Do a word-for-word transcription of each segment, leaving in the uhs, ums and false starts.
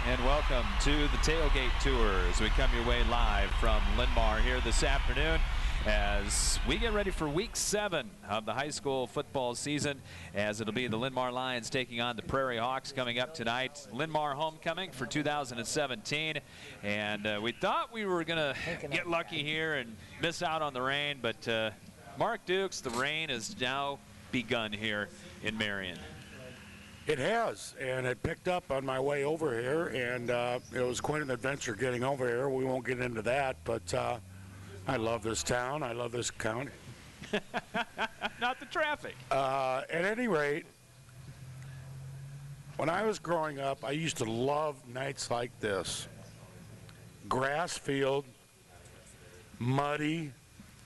and welcome to the Tailgate Tour as we come your way live from Linn-Mar here this afternoon as we get ready for week seven of the high school football season, as it'll be the Linn-Mar Lions taking on the Prairie Hawks coming up tonight. Linn-Mar homecoming for two thousand seventeen, and uh, we thought we were going to get lucky here and miss out on the rain, but uh, Mark Dukes, the rain has now begun here in Marion. It has, and it picked up on my way over here, and uh, it was quite an adventure getting over here. We won't get into that, but uh, I love this town. I love this county. Not the traffic. Uh, at any rate, when I was growing up, I used to love nights like this. Grass field, muddy.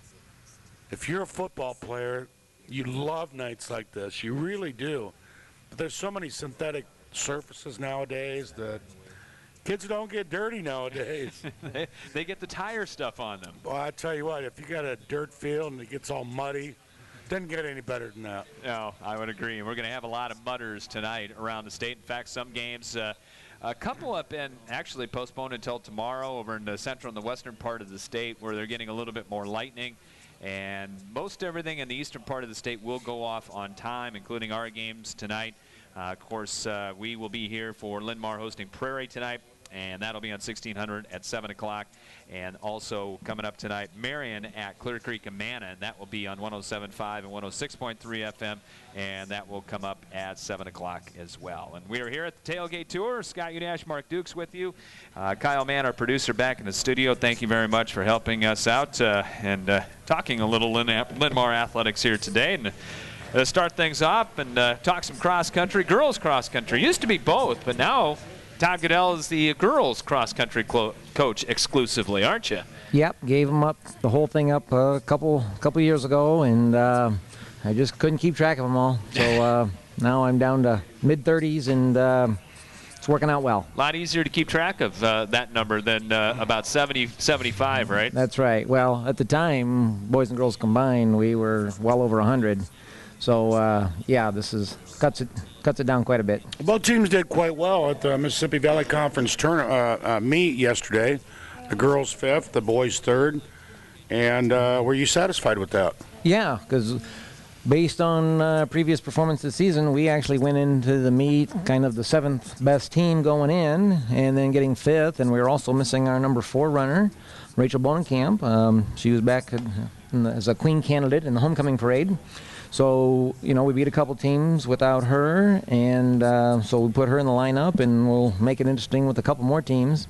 If you're a football player, you love nights like this. You really do. There's so many synthetic surfaces nowadays that kids don't get dirty nowadays. they, they get the tire stuff on them. Well, I tell you what, if you got a dirt field and it gets all muddy, doesn't get any better than that. No, I would agree. We're going to have a lot of mudders tonight around the state. In fact, some games, uh, a couple have been actually postponed until tomorrow over in the central and the western part of the state where they're getting a little bit more lightning. And most everything in the eastern part of the state will go off on time, including our games tonight. Uh, of course, uh, we will be here for Linn-Mar hosting Prairie tonight, and that'll be on sixteen hundred at seven o'clock. And also coming up tonight, Marion at Clear Creek Amana, and that will be on one oh seven point five and one oh six point three F M, and that will come up at seven o'clock as well. And we are here at the Tailgate Tour. Scott Udash, Mark Dukes with you. Uh, Kyle Mann, our producer, back in the studio. Thank you very much for helping us out uh, and uh, talking a little Linn-Mar athletics here today. And uh, start things up and uh, talk some cross country, girls cross country. Used to be both, but now Todd Goodell is the girls cross country coach exclusively, aren't you? Yep, gave him up the whole thing up a couple couple years ago, and uh, I just couldn't keep track of them all. So uh, now I'm down to mid thirties, and uh, it's working out well. A lot easier to keep track of uh, that number than uh, about seventy, seventy-five, right? That's right. Well, at the time, boys and girls combined, we were well over one hundred. So uh, yeah, this is cuts it cuts it down quite a bit. Both teams did quite well at the Mississippi Valley Conference turn uh, uh, meet yesterday. The girls fifth, the boys third, and uh, were you satisfied with that? Yeah, because based on uh, previous performance this season, we actually went into the meet kind of the seventh best team going in, and then getting fifth, and we were also missing our number four runner, Rachel Bonenkamp. Um, she was back in the, as a queen candidate in the homecoming parade. So, you know, we beat a couple teams without her, and uh, so we put her in the lineup, and we'll make it interesting with a couple more teams.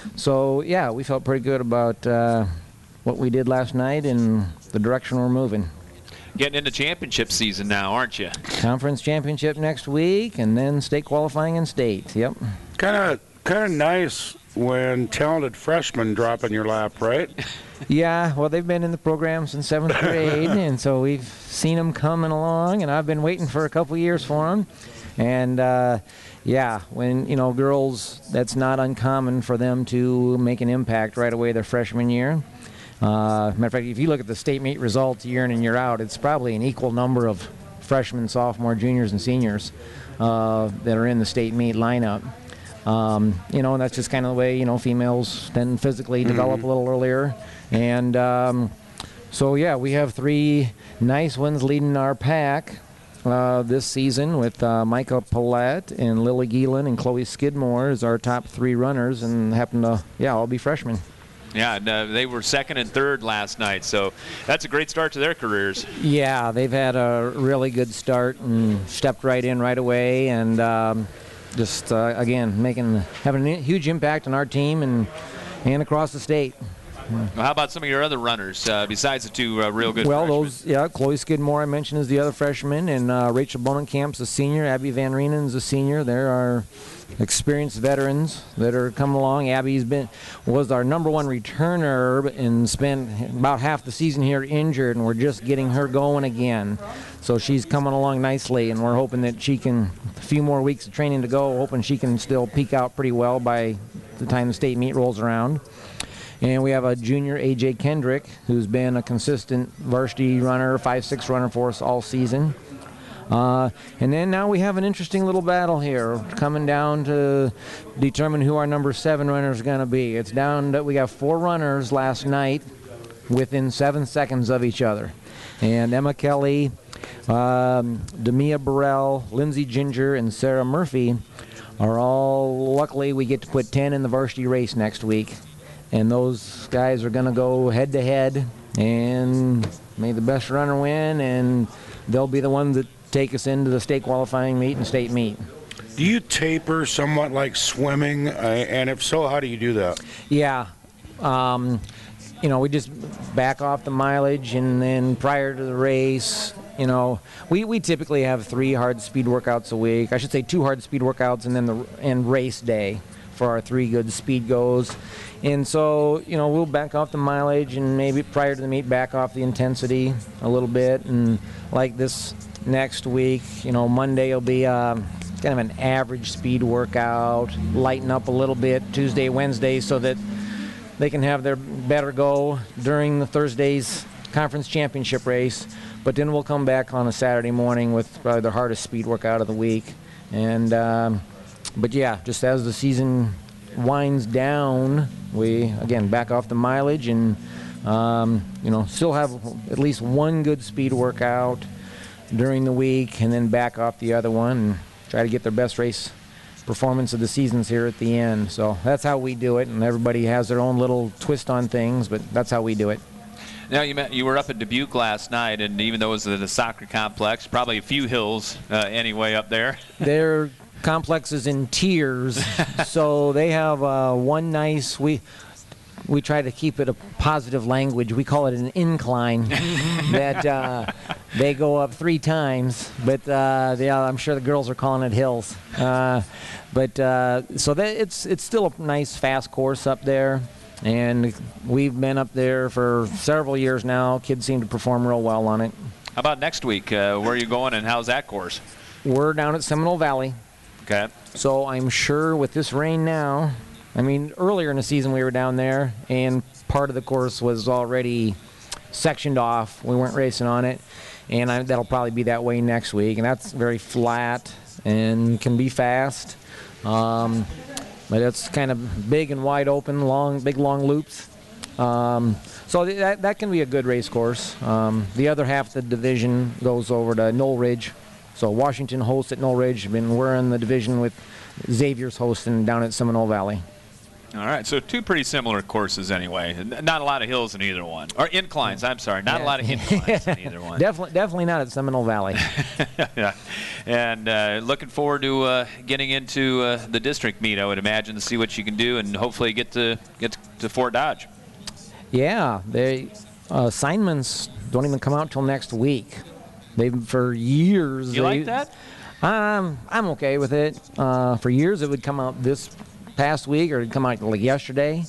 So, yeah, we felt pretty good about uh, what we did last night and the direction we're moving. Getting into championship season now, aren't you? Conference championship next week, and then state qualifying in state. Yep. Kind of, kind of nice when talented freshmen drop in your lap, right? Yeah, well, they've been in the program since seventh grade, and so we've seen them coming along, and I've been waiting for a couple years for them. And, uh, yeah, when, you know, girls, that's not uncommon for them to make an impact right away their freshman year. Uh, matter of fact, if you look at the state meet results year in and year out, it's probably an equal number of freshmen, sophomore, juniors, and seniors uh, that are in the state meet lineup. Um, you know, and that's just kind of the way, you know, females tend to physically develop mm-hmm. a little earlier. And um, so, yeah, we have three nice ones leading our pack uh, this season with uh, Micah Paulette and Lily Geelan and Chloe Skidmore as our top three runners, and happen to, yeah, all be freshmen. Yeah, and, uh, they were second and third last night, so that's a great start to their careers. Yeah, they've had a really good start and stepped right in right away, and um, just, uh, again, making having a huge impact on our team and, and across the state. Well, how about some of your other runners uh, besides the two uh, real good well, freshmen? those, yeah, Chloe Skidmore I mentioned is the other freshman, and uh, Rachel Bonenkamp's a senior. Abby Van Rienen's a senior. There are experienced veterans that are coming along. Abby's been was our number one returner and spent about half the season here injured, and we're just getting her going again. So she's coming along nicely, and we're hoping that she can, a few more weeks of training to go, hoping she can still peak out pretty well by the time the state meet rolls around. And we have a junior, A J Kendrick, who's been a consistent varsity runner, five six runner for us all season. Uh, and then now we have an interesting little battle here coming down to determine who our number seven runner is going to be. It's down that we got four runners last night within seven seconds of each other. And Emma Kelly, um, Demia Burrell, Lindsay Ginger, and Sarah Murphy are all, luckily we get to put ten in the varsity race next week. And those guys are going to go head to head, and may the best runner win, and they'll be the ones that take us into the state qualifying meet and state meet. Do you taper somewhat like swimming? Uh, and if so, how do you do that? Yeah. Um, you know, we just back off the mileage, and then prior to the race, you know, we, we typically have three hard speed workouts a week. I should say two hard speed workouts and then the and race day for our three good speed goes. And so, you know, we'll back off the mileage and maybe prior to the meet back off the intensity a little bit. And like this next week, you know, Monday will be uh, kind of an average speed workout, lighten up a little bit Tuesday, Wednesday, so that they can have their better go during the Thursday's conference championship race. But then we'll come back on a Saturday morning with probably the hardest speed workout of the week. And, um, but yeah, just as the season winds down, we again back off the mileage and um, you know, still have at least one good speed workout during the week, and then back off the other one and try to get their best race performance of the seasons here at the end. So that's how we do it, and everybody has their own little twist on things, but that's how we do it. Now, you met, you were up at Dubuque last night, and even though it was at a soccer complex, probably a few hills uh, anyway up there. Their complex is in tiers, so they have uh, one nice, we we try to keep it a positive language. We call it an incline that uh, they go up three times, but uh, they, I'm sure the girls are calling it hills. Uh, but uh, so that it's it's still a nice fast course up there. And we've been up there for several years now. Kids seem to perform real well on it. How about next week? Uh, where are you going, and how's that course? We're down at Seminole Valley. Okay. So I'm sure with this rain now, I mean, earlier in the season we were down there, and part of the course was already sectioned off. We weren't racing on it, and I, that'll probably be that way next week. And that's very flat and can be fast. Um, But it's kind of big and wide open, long, big long loops. Um, so that, that can be a good race course. Um, the other half of the division goes over to Knoll Ridge. So Washington hosts at Knoll Ridge, and we're in the division with Xavier's hosting down at Seminole Valley. All right, so two pretty similar courses anyway. Not a lot of hills in either one. Or inclines, I'm sorry. Not yeah. a lot of inclines in either one. Definitely, definitely not at Seminole Valley. Yeah. And uh, looking forward to uh, getting into uh, the district meet, I would imagine, to see what you can do and hopefully get to get to Fort Dodge. Yeah, they uh, assignments don't even come out till next week. They've for years. You they, like that? Um, I'm okay with it. Uh, for years, it would come out this past week, or it'd come out like yesterday,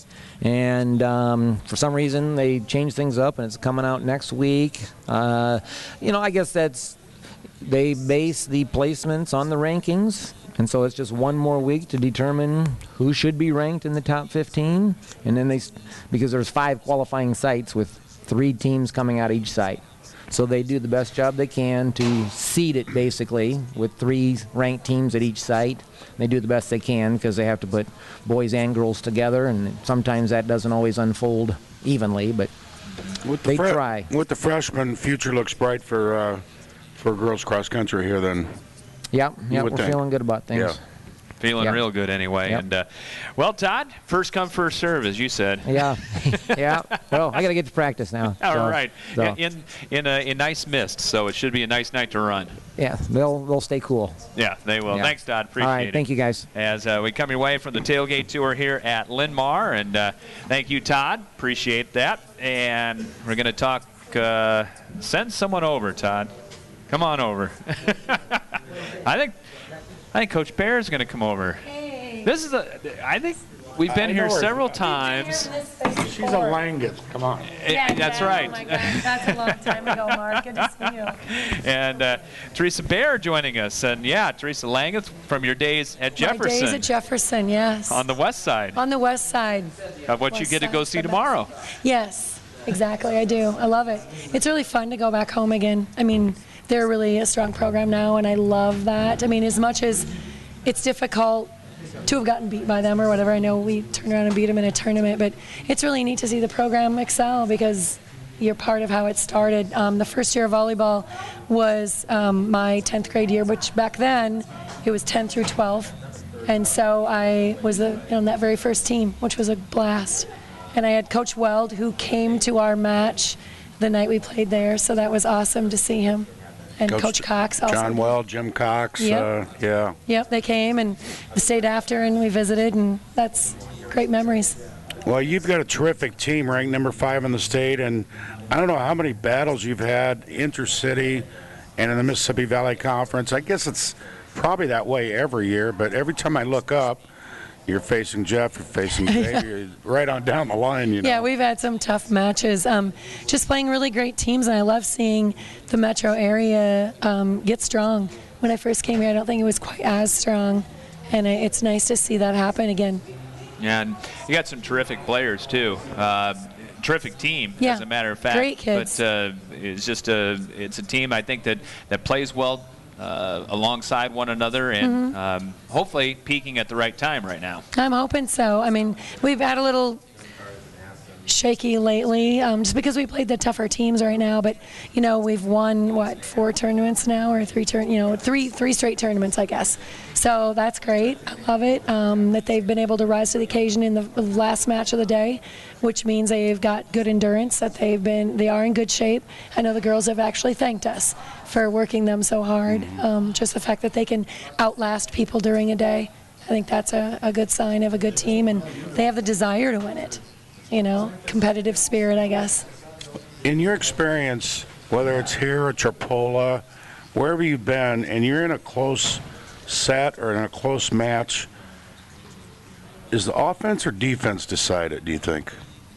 and um, for some reason they changed things up, and it's coming out next week. Uh, you know, I guess that's they base the placements on the rankings, and so it's just one more week to determine who should be ranked in the top fifteen, and then they because there's five qualifying sites with three teams coming out each site. So they do the best job they can to seed it, basically, with three ranked teams at each site. They do the best they can because they have to put boys and girls together, and sometimes that doesn't always unfold evenly, but with the they fre- try. With the freshmen, future looks bright for uh, for girls cross country here then. Yep, yep, we're think. feeling good about things. Yeah. Feeling Yep. real good anyway. Yep. And uh, well, Todd, first come, first serve, as you said. Yeah, yeah. Well, I got to get to practice now. All so, right. so, In in a in nice mist, so it should be a nice night to run. yeah, they'll they'll stay cool. Yeah, they will. Yeah. Thanks, Todd. Appreciate All right, it. thank you guys. As uh, we come your way from the tailgate tour here at Linn-Mar, and uh, thank you, Todd. Appreciate that. And we're going to talk. Uh, send someone over, Todd. Come on over. I think I think Coach Bear is going to come over. Hey. This is a. I think we've been I here know her. several times. She's a Langus. Come on. Eh, Yeah, That's yeah. right. Oh my gosh, that's a long time ago, Mark. Good to see you. And uh, Teresa Bear joining us. And yeah, Teresa Langeth from your days at Jefferson. My days at Jefferson, yes. On the west side On the west side. of what you West get to go side's see the best. tomorrow. Yes, exactly. I do. I love it. It's really fun to go back home again. I mean, they're really a strong program now, and I love that. I mean, as much as it's difficult to have gotten beat by them or whatever, I know we turned around and beat them in a tournament, but it's really neat to see the program excel because you're part of how it started. Um, the first year of volleyball was um, my tenth grade year, which back then it was ten through twelve. And so I was the, you know, on that very first team, which was a blast. And I had Coach Weld, who came to our match the night we played there, so that was awesome to see him. And Coach, Coach Cox also. John Weld, Jim Cox, yep. uh, yeah. Yep, they came and stayed after, and we visited, and that's great memories. Well, you've got a terrific team, ranked number five in the state, and I don't know how many battles you've had intercity and in the Mississippi Valley Conference. I guess it's probably that way every year, but every time I look up, you're facing Jeff, you're facing Dave, you're right on down the line, you know. Yeah, we've had some tough matches. Um, just playing really great teams, and I love seeing the metro area um, get strong. When I first came here, I don't think it was quite as strong, and it's nice to see that happen again. Yeah, and you got some terrific players, too. Uh, terrific team, yeah, as a matter of fact. Great kids. But uh, it's just a, it's a team, I think, that, that plays well Uh, alongside one another and mm-hmm. um, hopefully peaking at the right time right now. I'm hoping so. I mean, we've had a little shaky lately um, just because we played the tougher teams right now, but you know, we've won what, four tournaments now, or three turn you know three three straight tournaments, I guess. So that's great. I love it um, that they've been able to rise to the occasion in the last match of the day, which means they've got good endurance, that they've been they are in good shape. I know the girls have actually thanked us for working them so hard. Um, just the fact that they can outlast people during a day, I think that's a, a good sign of a good team, and they have the desire to win it. You know, competitive spirit, I guess. In your experience, whether it's here or Tripola, wherever you've been, and you're in a close set or in a close match, is the offense or defense decided, do you think?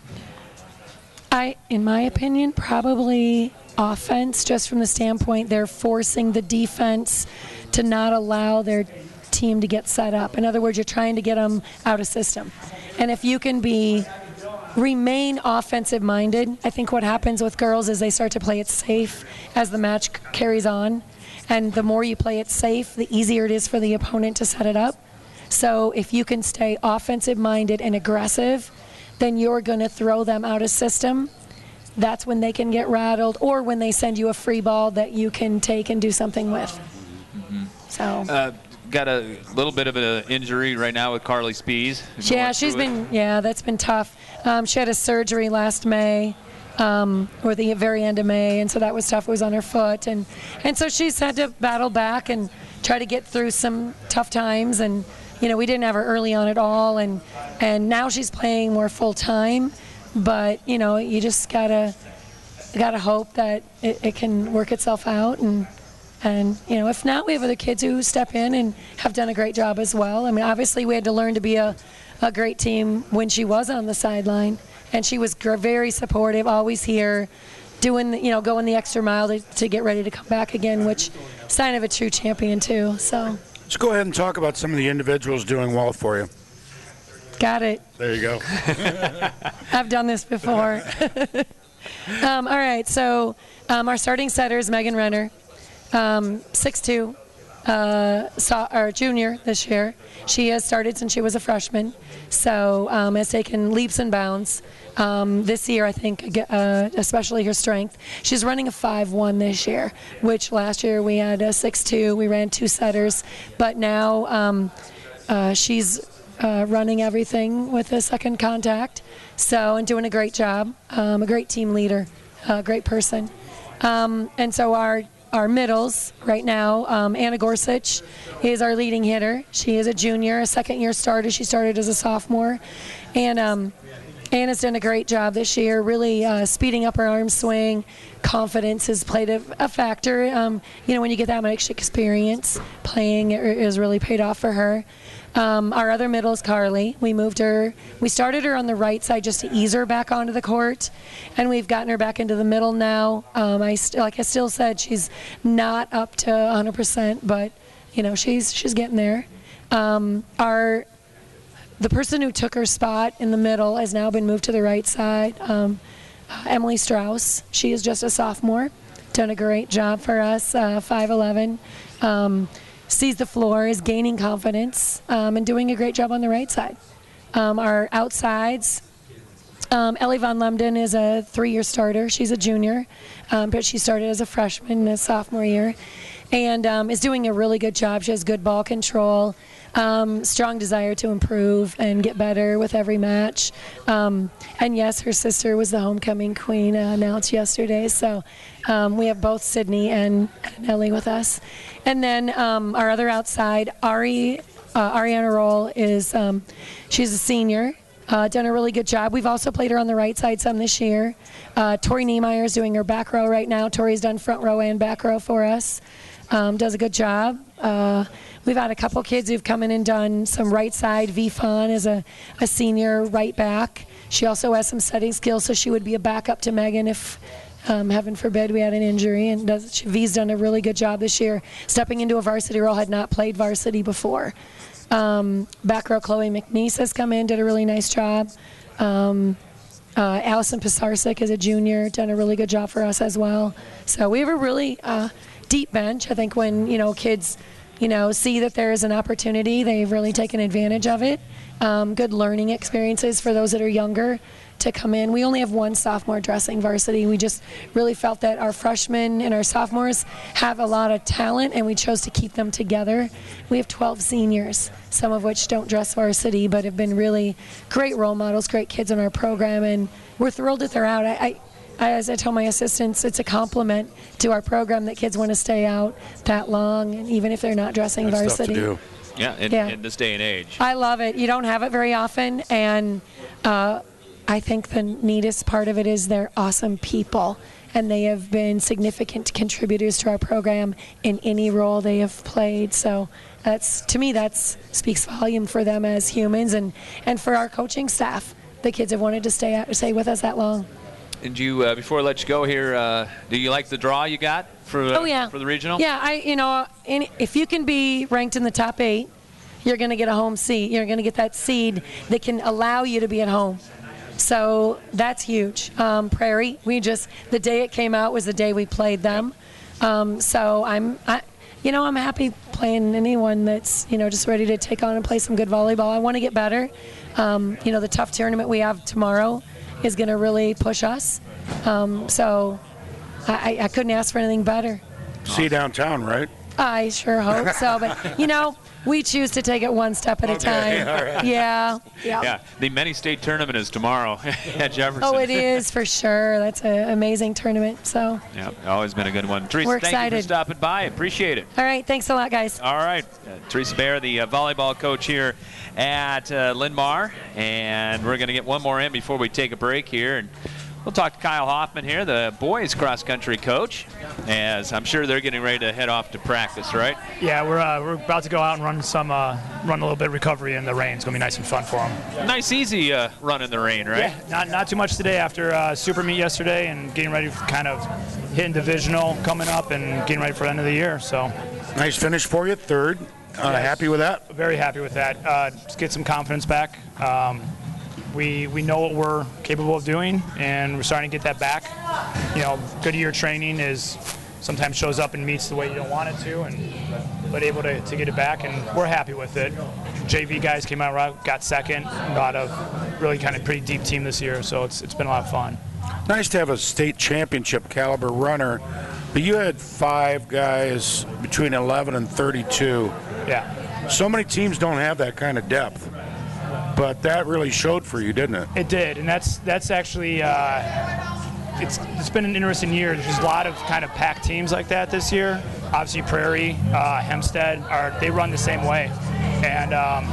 I, in my opinion, probably offense, just from the standpoint they're forcing the defense to not allow their team to get set up. In other words, you're trying to get them out of system. And if you can be remain offensive minded, I think what happens with girls is they start to play it safe as the match c- carries on. And the more you play it safe, the easier it is for the opponent to set it up. So if you can stay offensive minded and aggressive, then you're going to throw them out of system. That's when they can get rattled, or when they send you a free ball that you can take and do something with. Mm-hmm. So. Uh, got a little bit of an injury right now with Carly Spies. Yeah, she's been, yeah, that's been tough. Um, she had a surgery last May, um, or the very end of May, and so that was tough. It was on her foot, and, and so she's had to battle back and try to get through some tough times. And, you know, we didn't have her early on at all, and, and now she's playing more full-time. But, you know, you just got to gotta hope that it, it can work itself out. And, And, you know, if not, we have other kids who step in and have done a great job as well. I mean, obviously, we had to learn to be a, a great team when she was on the sideline. And she was gr- very supportive, always here, doing, the, you know, going the extra mile to, to get ready to come back again, which sign of a true champion, too. So let's go ahead and talk about some of the individuals doing well for you. Got it. There you go. I've done this before. um, all right, so um, our starting setter is Megan Renner. Um, six two, uh, saw, or junior this year. She has started since she was a freshman, so um, has taken leaps and bounds. Um, this year, I think, uh, especially her strength. She's running a five one this year, which last year we had a six two. We ran two setters, but now um, uh, she's uh, running everything with a second contact, so and doing a great job. Um, a great team leader, a great person, um, and so our Our middles right now, um, Anna Gorsuch is our leading hitter. She is a junior, a second-year starter. She started as a sophomore. And um, Anna's done a great job this year, really uh, speeding up her arm swing. Confidence has played a, a factor. Um, you know, when you get that much experience playing, it has really paid off for her. Um, our other middle is Carly. We moved her. We started her on the right side just to ease her back onto the court, and we've gotten her back into the middle now. Um, I st- like I still said, she's not up to one hundred percent, but you know she's she's getting there. Um, our the person who took her spot in the middle has now been moved to the right side. Um, uh, Emily Strauss. She is just a sophomore. done a great job for us, uh, five eleven. Um, sees the floor, is gaining confidence, um, and doing a great job on the right side. Um, our outsides, um, Ellie Von Lemden is a three-year starter. She's a junior, um, but she started as a freshman in a sophomore year, and um, is doing a really good job. She has good ball control, um, strong desire to improve and get better with every match. Um, and yes, her sister was the homecoming queen, uh, announced yesterday. So um, we have both Sydney and, and Ellie with us. And then um, our other outside, Ari, uh, Ariana Roll, is um, she's a senior. Uh, done a really good job. We've also played her on the right side some this year. Uh, Tori Niemeyer is doing her back row right now. Tori's done front row and back row for us. Um, does a good job. Uh, we've had a couple kids who've come in and done some right side. V Fawn is a, a senior right back. She also has some setting skills, so she would be a backup to Megan if, um, heaven forbid, we had an injury. And does, she, V's done a really good job this year, stepping into a varsity role, had not played varsity before. Um, back row Chloe McNeese has come in, did a really nice job. Um, uh, Allison Pisarcik is a junior, done a really good job for us as well. So we have a really uh, deep bench. I think when, you know, kids, you know, see that there is an opportunity, they've really taken advantage of it. Um, good learning experiences for those that are younger to come in. We only have one sophomore dressing varsity. We just really felt that our freshmen and our sophomores have a lot of talent, and we chose to keep them together. We have twelve seniors, some of which don't dress varsity, but have been really great role models, great kids in our program, and we're thrilled that they're out. I, I, as I tell my assistants, it's a compliment to our program that kids want to stay out that long, and even if they're not dressing That's varsity. Tough to do. Yeah, in, Yeah. in this day and age. I love it. You don't have it very often, and uh, I think the neatest part of it is they're awesome people, and they have been significant contributors to our program in any role they have played. So that's, to me, that's speaks volume for them as humans, and, and for our coaching staff. The kids have wanted to stay out, stay with us that long. And you, uh, before I let you go here, uh, do you like the draw you got for uh, Oh yeah. for the regional? Yeah, I you know, in, if you can be ranked in the top eight, you're going to get a home seat. You're going to get that seed that can allow you to be at home. So that's huge. Um, Prairie, we just the day it came out was the day we played them. Um, so I'm, I, you know, I'm happy playing anyone that's you know just ready to take on and play some good volleyball. I want to get better. Um, you know, the tough tournament we have tomorrow is going to really push us. Um, so I, I couldn't ask for anything better. See you downtown, right? I sure hope so. But, you know, we choose to take it one step at a Okay, time. all right. Yeah. Yeah. Yeah, the many state tournament is tomorrow at Jefferson. Oh, it is for sure. That's an amazing tournament. So, Yeah, always been a good one. Teresa, We're thank you for excited. stopping by. Appreciate it. all right. Thanks a lot, guys. All right, uh, Teresa Baer, the uh, volleyball coach here at uh, Linn-Mar, and we're going to get one more in before we take a break here. And we'll talk to Kyle Hoffman here, the boys cross-country coach, as I'm sure they're getting ready to head off to practice, right? Yeah, we're uh, we're about to go out and run some uh, run a little bit of recovery in the rain. It's gonna be nice and fun for them. Nice, easy uh, run in the rain, right? Yeah, not not too much today after uh, super meet yesterday and getting ready for kind of hitting divisional coming up and getting ready for the end of the year. So Nice finish for you, third. Uh, Yes. Happy with that? very happy with that. Uh, just get some confidence back. Um, we we know what we're capable of doing, and we're starting to get that back. You know, good year training is sometimes shows up in meets the way you don't want it to, and but able to, to get it back, and we're happy with it. J V guys came out, got second, got a really kind of pretty deep team this year, so it's it's been a lot of fun. Nice to have a state championship caliber runner, but you had five guys between eleven and thirty-two. Yeah. So many teams don't have that kind of depth, but that really showed for you, didn't it? It did, and that's that's actually uh, it's it's been an interesting year. There's a lot of kind of packed teams like that this year. Obviously, Prairie, uh, Hempstead are they run the same way, and um,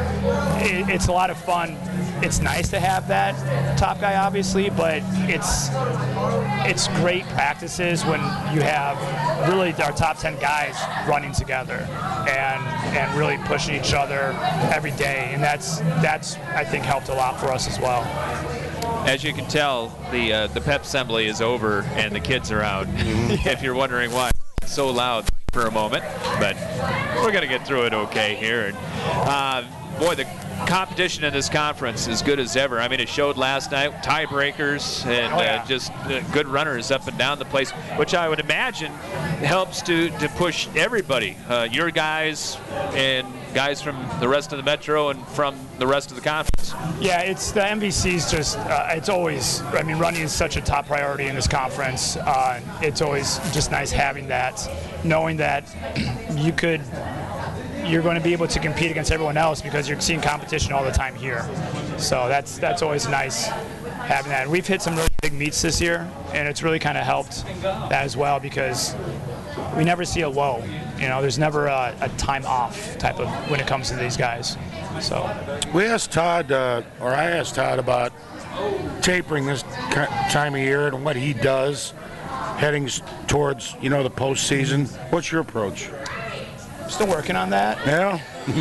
it, it's a lot of fun. It's nice to have that top guy, obviously, but it's it's great practices when you have really our top ten guys running together and and really pushing each other every day, and that's that's I think helped a lot for us as well. As you can tell, the uh, the pep assembly is over and the kids are out. If you're wondering why it's so loud for a moment, but we're gonna get through it okay here. And uh, boy, the competition in this conference as good as ever. I mean, it showed last night, tiebreakers and Oh, yeah. uh, just uh, good runners up and down the place, which I would imagine helps to, to push everybody, uh, your guys and guys from the rest of the Metro and from the rest of the conference. Yeah, it's the M V C's just, uh, it's always, I mean, running is such a top priority in this conference. Uh, it's always just nice having that, knowing that you could, you're going to be able to compete against everyone else because you're seeing competition all the time here. So that's that's always nice having that. And we've hit some really big meets this year, and it's really kind of helped that as well because we never see a lull. You know, there's never a, a time off type of when it comes to these guys. So We asked Todd, uh, or I asked Todd about tapering this ki- time of year and what he does heading s- towards, you know, the postseason. What's your approach? still working on that. Yeah?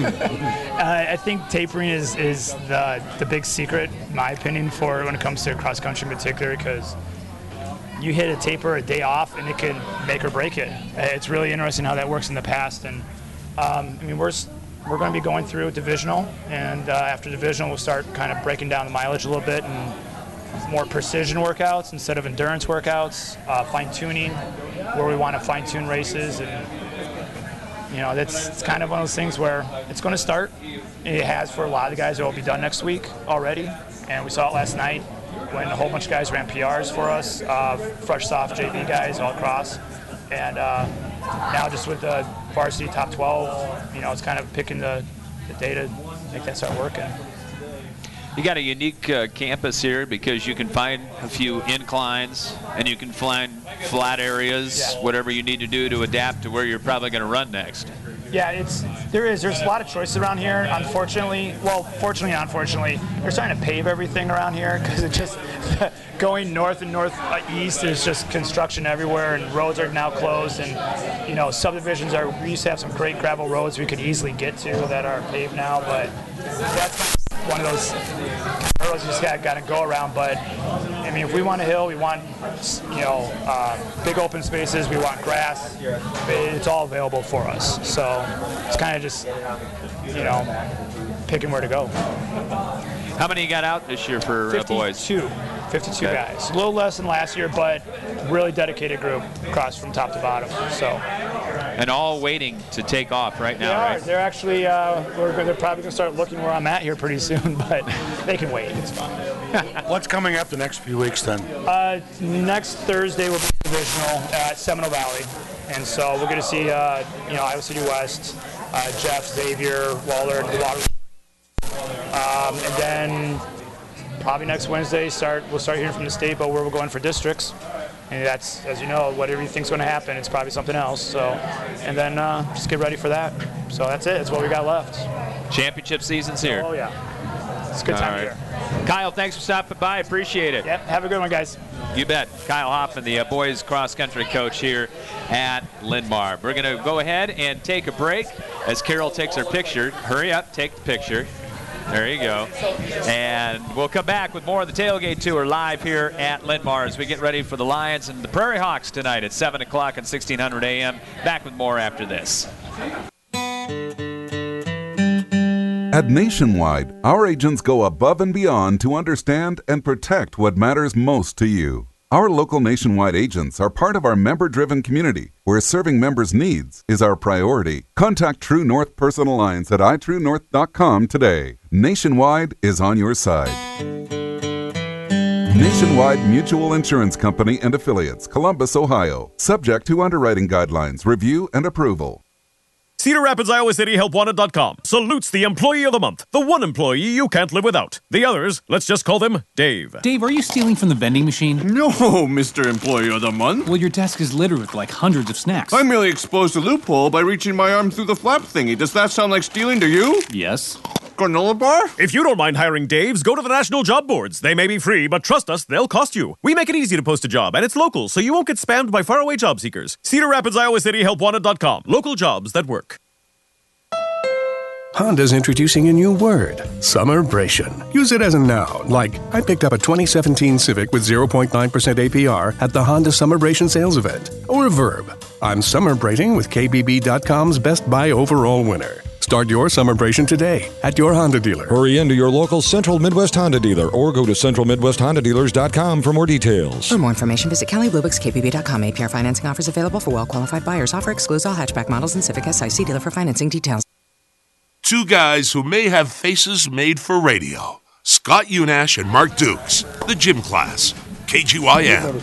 Uh, I think tapering is, is the, the big secret, in my opinion, for when it comes to cross country in particular, because you hit a taper a day off and it can make or break it. Uh, It's really interesting how that works in the past. And um, I mean, we're s- we're going to be going through divisional, and uh, after divisional, we'll start kind of breaking down the mileage a little bit and more precision workouts instead of endurance workouts, uh, fine tuning where we want to fine tune races, and you know, that's it's kind of one of those things where it's going to start. It has for a lot of the guys. It will be done next week already, and we saw it last night when a whole bunch of guys ran P Rs for us, uh, fresh, soft J V guys all across, and uh, now just with the varsity top twelve, you know, it's kind of picking the, the day to make that start working. You got a unique uh, campus here because you can find a few inclines and you can find flat areas, Yeah. whatever you need to do to adapt to where you're probably going to run next. Yeah, it's there is. There's a lot of choices around here. Unfortunately, well, fortunately and unfortunately, they're starting to pave everything around here because it just going north and northeast there's just construction everywhere, and roads are now closed, and you know subdivisions are. We used to have some great gravel roads we could easily get to that are paved now, but that's one of those hurdles you just got got to go around. But I mean, if we want a hill, we want you know uh, big open spaces, we want grass. It's all available for us. So it's kind of just you know picking where to go. How many you got out this year for uh, boys? fifty-two, fifty-two Okay. guys. A little less than last year, but really dedicated group across from top to bottom. So And all waiting to take off right they now, are. right? They're actually. Uh, we're, they're probably gonna start looking where I'm at here pretty soon, but they can wait. It's fine. What's coming up the next few weeks then? Uh, next Thursday will be divisional at Seminole Valley, and so we're going to see uh, you know Iowa City West, uh, Jeff, Xavier, Waller, and Water. Um, and then probably next Wednesday start we'll start hearing from the state about where we're going for districts, and that's as you know whatever you think's going to happen, it's probably something else. So, and then uh, just get ready for that. So that's it. That's what we got left. Championship season's here. Oh yeah, it's a good time All of right. year. Kyle, thanks for stopping by. Appreciate it. Yep. Have a good one, guys. You bet. Kyle Hoffman, the uh, boys cross-country coach here at Linn-Mar. We're going to go ahead and take a break as Carol takes her picture. Hurry up, take the picture. There you go. And we'll come back with more of the Tailgate Tour live here at Linn-Mar as we get ready for the Lions and the Prairie Hawks tonight at seven o'clock and sixteen hundred A M. Back with more after this. At Nationwide, our agents go above and beyond to understand and protect what matters most to you. Our local Nationwide agents are part of our member-driven community, where serving members' needs is our priority. Contact True North Personal Lines at i true north dot com today. Nationwide is on your side. Nationwide Mutual Insurance Company and Affiliates, Columbus, Ohio. Subject to underwriting guidelines, review, and approval. Cedar Rapids, Iowa City, help wanted dot com salutes the Employee of the Month, the one employee you can't live without. The others, let's just call them Dave. Dave, are you stealing from the vending machine? No, Mister Employee of the Month. Well, your desk is littered with like hundreds of snacks. I merely exposed a loophole by reaching my arm through the flap thingy. Does that sound like stealing to you? Yes. Granola bar? If you don't mind hiring Daves, go to the national job boards. They may be free, but trust us, they'll cost you. We make it easy to post a job, and it's local, so you won't get spammed by faraway job seekers. Cedar Rapids, Iowa City, help wanted dot com. Local jobs that work. Honda's introducing a new word, summerbration. Use it as a noun, like, I picked up a twenty seventeen Civic with zero point nine percent A P R at the Honda Summerbration sales event. Or a verb, I'm summerbrating with K B B dot com's Best Buy overall winner. Start your summerbration today at your Honda dealer. Hurry into your local Central Midwest Honda dealer or go to central midwest honda dealers dot com for more details. For more information, visit Kelly Blue Books K B B dot com. A P R financing offers available for well-qualified buyers. Offer excludes all hatchback models and Civic S I. See dealer for financing details. Two guys who may have faces made for radio. Scott Unash and Mark Dukes. The Gym Class. K G Y M.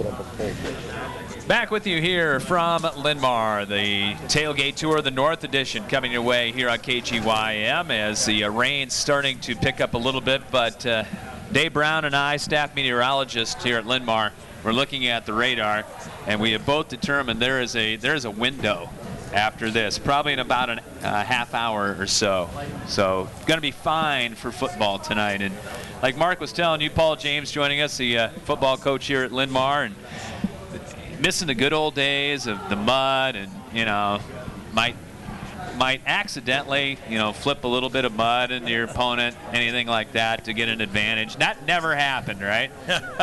Back with you here from Linmar, the Tailgate Tour, the North Edition, coming your way here on K G Y M as the uh, rain's starting to pick up a little bit. But uh, Dave Brown and I, staff meteorologists here at Linmar, we're looking at the radar, and we have both determined there is a there is a window after this, probably in about a uh, half hour or so. So going to be fine for football tonight. And like Mark was telling you, Paul James joining us, the uh, football coach here at Linmar, and missing the good old days of the mud, and you know, might might accidentally, you know, flip a little bit of mud into your opponent, anything like that, to get an advantage. That never happened, right?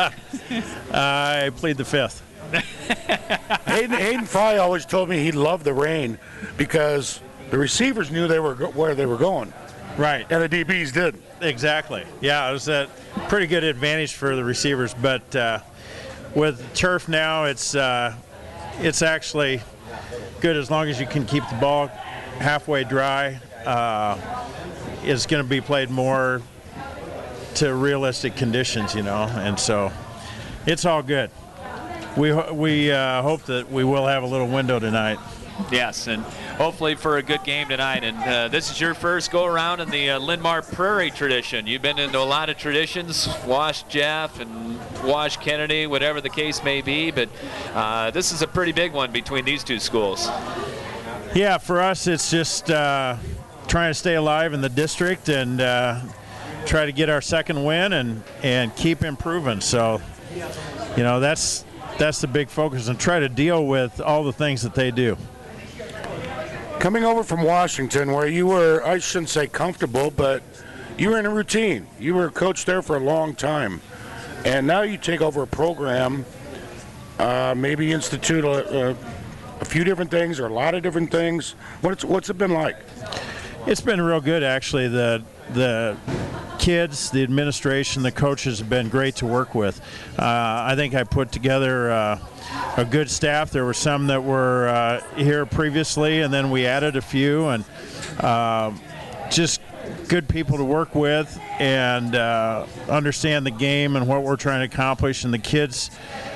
I plead the fifth. Hayden, Hayden Fry always told me he loved the rain because the receivers knew they were go- where they were going. Right. And the D Bs didn't. Exactly. Yeah, it was a pretty good advantage for the receivers, but uh, with turf now, it's uh, it's actually good as long as you can keep the ball halfway dry. Uh, it's going to be played more to realistic conditions, you know, and so it's all good. We we uh, hope that we will have a little window tonight. Yes, and hopefully for a good game tonight. And uh, this is your first go-around in the uh, Linmar Prairie tradition. You've been into a lot of traditions, Wash Jeff and Wash Kennedy, whatever the case may be, but uh, this is a pretty big one between these two schools. Yeah, for us it's just uh, trying to stay alive in the district and uh, try to get our second win and, and keep improving. So, you know, that's, that's the big focus, and try to deal with all the things that they do. Coming over from Washington, where you were, I shouldn't say comfortable, but you were in a routine. You were a coach there for a long time. And now you take over a program, uh, maybe institute a, a, a few different things or a lot of different things. What's, what's it been like? It's been real good, actually. The, the kids, the administration, the coaches have been great to work with. Uh, I think I put together uh, a good staff. There were some that were uh, here previously, and then we added a few, and uh, just good people to work with and uh, understand the game and what we're trying to accomplish. And the kids,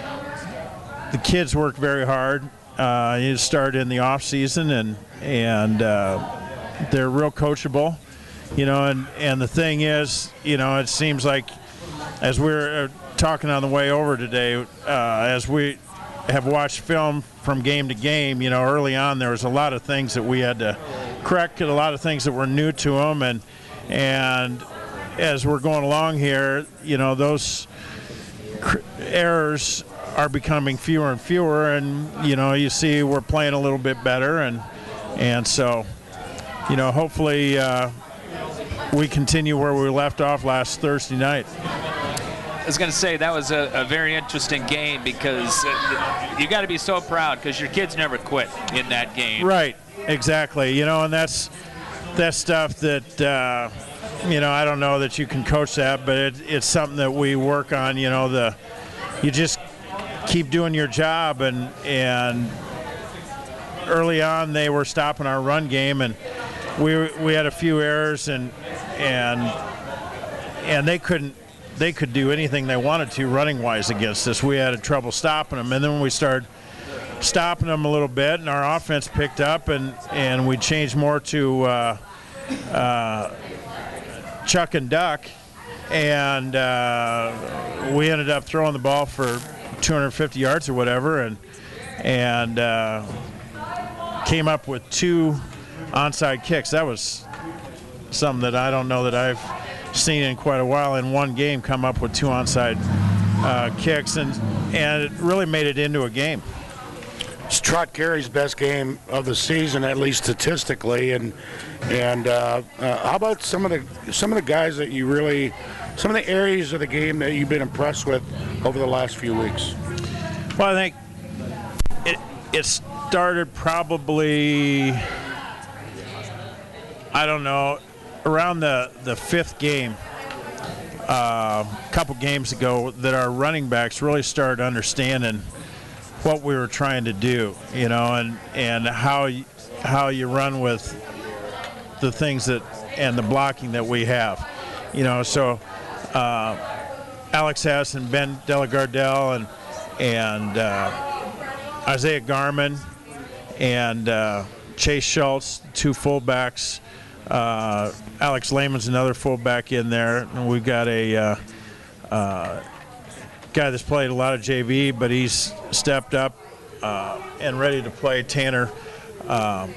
the kids work very hard. Uh, you start in the off season, and and uh, they're real coachable. You know, and, and the thing is, you know, it seems like as we we're talking on the way over today, uh, as we have watched film from game to game, you know, early on there was a lot of things that we had to correct, and a lot of things that were new to them. And, and as we're going along here, you know, those cr- errors are becoming fewer and fewer. And, you know, you see we're playing a little bit better. And, and so, you know, hopefully uh, we continue where we left off last Thursday night. I was going to say that was a, a very interesting game because uh, you got to be so proud because your kids never quit in that game. Right, exactly. You know, and that's that's stuff that uh, you know, I don't know that you can coach that, but it, it's something that we work on. You know, the you just keep doing your job, and and early on they were stopping our run game, and we we had a few errors, and and and they couldn't. They could do anything they wanted to running-wise against us. We had trouble stopping them, and then when we started stopping them a little bit, and our offense picked up, and, and we changed more to uh, uh, chuck and duck, and uh, we ended up throwing the ball for two hundred fifty yards or whatever, and and uh, came up with two onside kicks. That was something that I don't know that I've seen in quite a while in one game, come up with two onside uh, kicks, and and it really made it into a game. It's Trot Carey's best game of the season, at least statistically, and and uh, uh, how about some of the some of the guys that you really, some of the areas of the game that you've been impressed with over the last few weeks? Well, I think it it started probably I don't know, around the, the fifth game, uh, a couple games ago, that our running backs really started understanding what we were trying to do, you know, and, and how you, how you run with the things that and the blocking that we have, you know. So uh, Alex Hess and Ben Delagardelle and and uh, Isaiah Garman and uh, Chase Schultz, two fullbacks. Uh, Alex Lehman's another fullback in there, and we've got a uh, uh, guy that's played a lot of J V, but he's stepped up uh, and ready to play, Tanner. Um,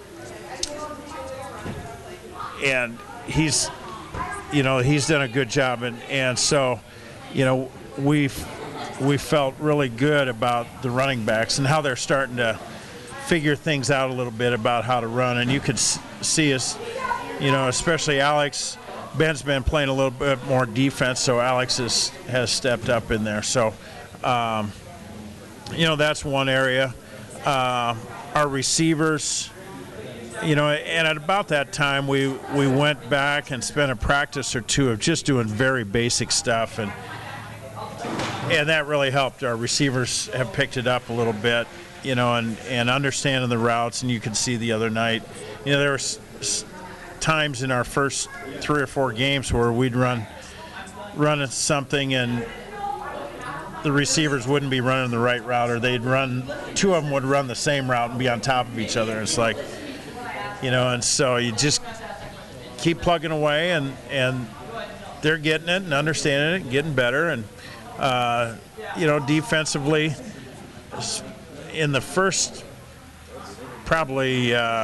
and he's, you know, he's done a good job, and, and so, you know, we've we felt really good about the running backs and how they're starting to figure things out a little bit about how to run. And you could s- see us, you know, especially Alex. Ben's been playing a little bit more defense, so Alex is, has stepped up in there. So, um, you know, that's one area. Uh, our receivers, you know, and at about that time, we, we went back and spent a practice or two of just doing very basic stuff, and and that really helped. Our receivers have picked it up a little bit, you know, and, and understanding the routes. And you could see the other night, you know, there were s- s- times in our first three or four games where we'd run run something and the receivers wouldn't be running the right route, or they'd run, two of them would run the same route and be on top of each other. It's like, you know, and so you just keep plugging away, and, and they're getting it and understanding it and getting better. And, uh, you know, defensively, in the first probably uh,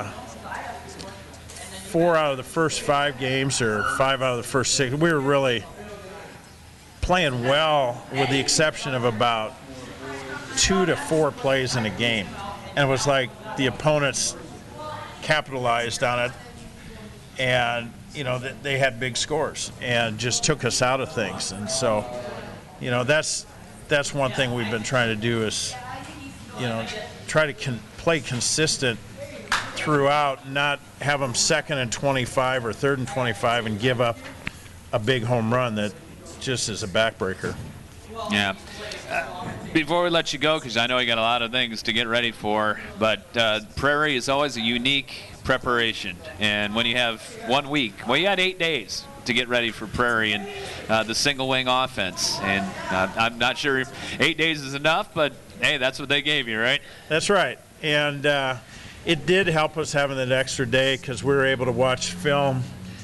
four out of the first five games or five out of the first six, we were really playing well, with the exception of about two to four plays in a game. And it was like the opponents capitalized on it, and, you know, they had big scores and just took us out of things. And so, you know, that's that's one thing we've been trying to do is, you know, try to con- play consistent throughout, not have them second and twenty-five or third and twenty-five and give up a big home run that just is a backbreaker. Yeah. Uh, before we let you go, because I know you got a lot of things to get ready for, but uh, Prairie is always a unique preparation. And when you have one week, well, you had eight days to get ready for Prairie and uh, the single wing offense. And uh, I'm not sure if eight days is enough, but hey, that's what they gave you, right? That's right. And uh, it did help us having that extra day, because we were able to watch film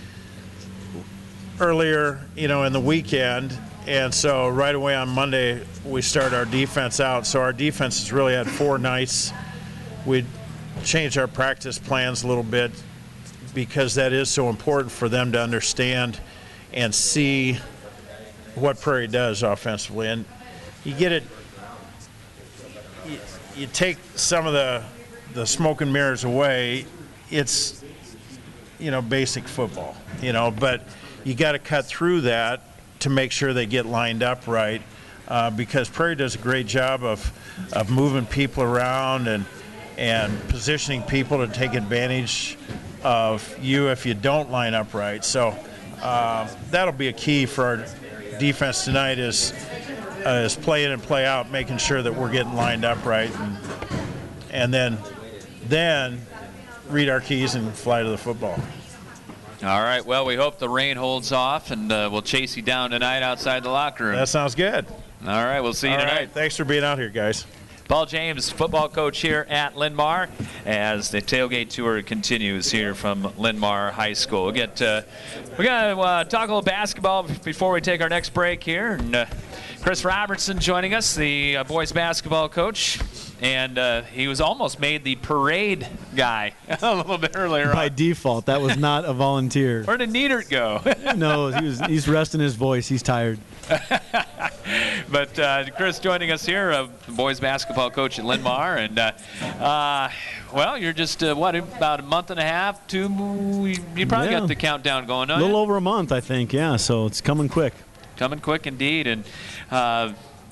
earlier, you know, in the weekend. And so right away on Monday, we start our defense out. So our defense has really had four nights. We changed our practice plans a little bit, because that is so important for them to understand and see what Prairie does offensively. And you get it, you, you take some of the, the smoke and mirrors away, it's, you know, basic football, you know, but you got to cut through that to make sure they get lined up right, uh, because Prairie does a great job of, of moving people around and and positioning people to take advantage of you if you don't line up right. So uh, that'll be a key for our defense tonight, is uh, is play in and play out, making sure that we're getting lined up right, and, and then then read our keys and fly to the football. All right. Well, we hope the rain holds off, and uh, we'll chase you down tonight outside the locker room. That sounds good. All right. We'll see you All tonight. right. Thanks for being out here, guys. Paul James, football coach here at Linn-Mar, as the tailgate tour continues here from Linn-Mar High School. We'll get, uh, we're going to uh, talk a little basketball before we take our next break here. And, uh, Chris Robertson joining us, the uh, boys basketball coach. And uh, he was almost made the parade guy a little bit earlier By on. default, that was not a volunteer. Where did Niedert go? No, he was, he's resting his voice. He's tired. But uh, Chris joining us here, uh, the boys basketball coach at Linn-Mar. And, uh, uh, well, you're just, uh, what, about a month and a half, two, you probably Yeah. got the countdown going, A don't you? little over a month, I think, yeah, so it's coming quick. Coming quick indeed. And uh,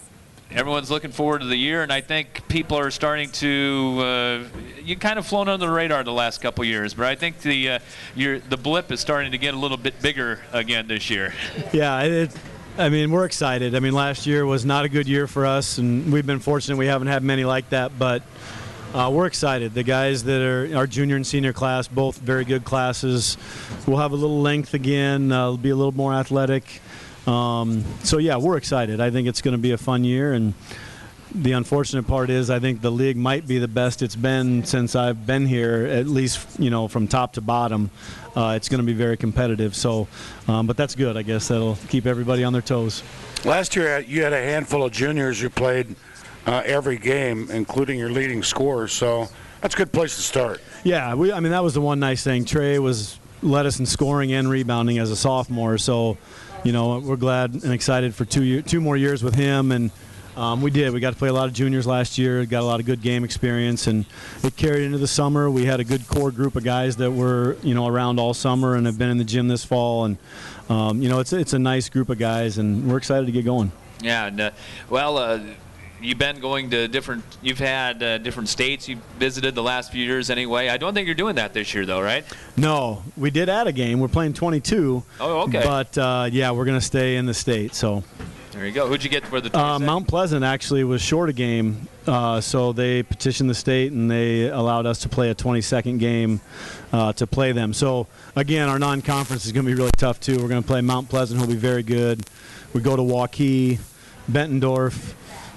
everyone's looking forward to the year, and I think people are starting to. Uh, you kind of flown under the radar the last couple years, but I think the uh, your, the blip is starting to get a little bit bigger again this year. Yeah, it, I mean, we're excited. I mean, last year was not a good year for us, and we've been fortunate we haven't had many like that, but uh, we're excited. The guys that are our junior and senior class, both very good classes. We'll have a little length again, uh, be a little more athletic. Um, so, yeah, we're excited. I think it's going to be a fun year, and the unfortunate part is I think the league might be the best it's been since I've been here, at least, you know, from top to bottom. Uh, it's going to be very competitive. So, um, but that's good, I guess. That'll keep everybody on their toes. Last year you had a handful of juniors who played uh, every game, including your leading scorer. So that's a good place to start. Yeah, we, I mean, that was the one nice thing. Trey was led us in scoring and rebounding as a sophomore. So, you know, we're glad and excited for two year, two more years with him. And um, we did. We got to play a lot of juniors last year, got a lot of good game experience, and it carried into the summer. We had a good core group of guys that were, you know, around all summer and have been in the gym this fall. And, um, you know, it's, it's a nice group of guys, and we're excited to get going. Yeah, and, uh, well, uh, you've been going to different, you've had uh, different states you've visited the last few years anyway. I don't think you're doing that this year, though, right? No, we did add a game. We're playing twenty-two. Oh, okay. But, uh, yeah, we're going to stay in the state, so. There you go. Who'd you get for the uh, Mount Pleasant actually was short a game, uh, so they petitioned the state and they allowed us to play a twenty-second game uh, to play them. So, again, our non-conference is going to be really tough, too. We're going to play Mount Pleasant, who'll be very good. We go to Waukee, Bettendorf.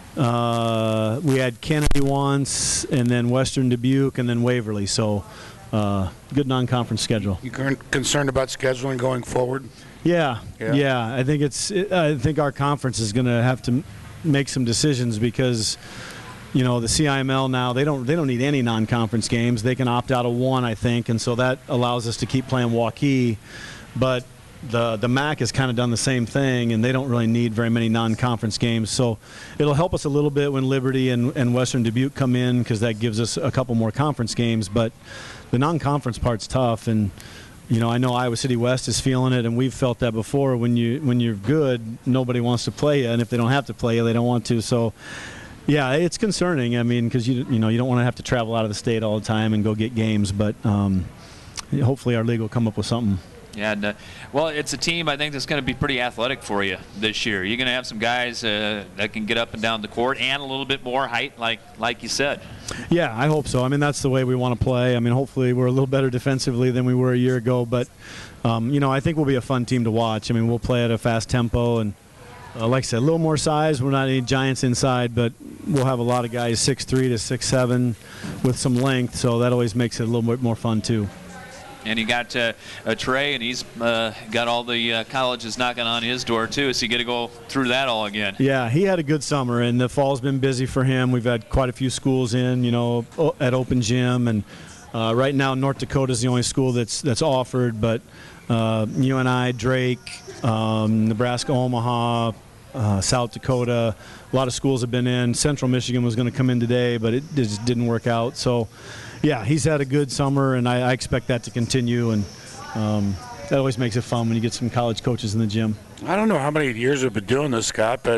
Uh, we had Kennedy once, and then Western Dubuque, and then Waverly. So, uh, good non-conference schedule. You concerned about scheduling going forward? Yeah, yeah, yeah. I think it's. I think our conference is going to have to make some decisions because, you know, the C I M L now they don't they don't need any non-conference games. They can opt out of one, I think, and so that allows us to keep playing Waukee. But the the M A C has kind of done the same thing, and they don't really need very many non-conference games. So it'll help us a little bit when Liberty and, and Western Dubuque come in because that gives us a couple more conference games. But the non-conference part's tough, and you know, I know Iowa City West is feeling it, and we've felt that before. When you when you're good, nobody wants to play you, and if they don't have to play you, they don't want to. So, yeah, it's concerning. I mean, because you you know you don't want to have to travel out of the state all the time and go get games, but um, hopefully our league will come up with something. Yeah, and, uh, well, it's a team I think that's going to be pretty athletic for you this year. You're going to have some guys uh, that can get up and down the court and a little bit more height, like like you said. Yeah, I hope so. I mean, that's the way we want to play. I mean, hopefully we're a little better defensively than we were a year ago, but, um, you know, I think we'll be a fun team to watch. I mean, we'll play at a fast tempo, and uh, like I said, a little more size. We're not any giants inside, but we'll have a lot of guys six three to six seven with some length, so that always makes it a little bit more fun, too. And you got uh, a Trey, and he's uh, got all the uh, colleges knocking on his door, too, so you get to go through that all again. Yeah, he had a good summer, and the fall's been busy for him. We've had quite a few schools in, you know, at Open Gym, and uh, right now North Dakota is the only school that's that's offered, but uh, U N I, Drake, um, Nebraska, Omaha, uh, South Dakota, a lot of schools have been in. Central Michigan was going to come in today, but it just didn't work out. So, yeah, he's had a good summer, and I, I expect that to continue, and um, that always makes it fun when you get some college coaches in the gym. I don't know how many years we've been doing this, Scott, but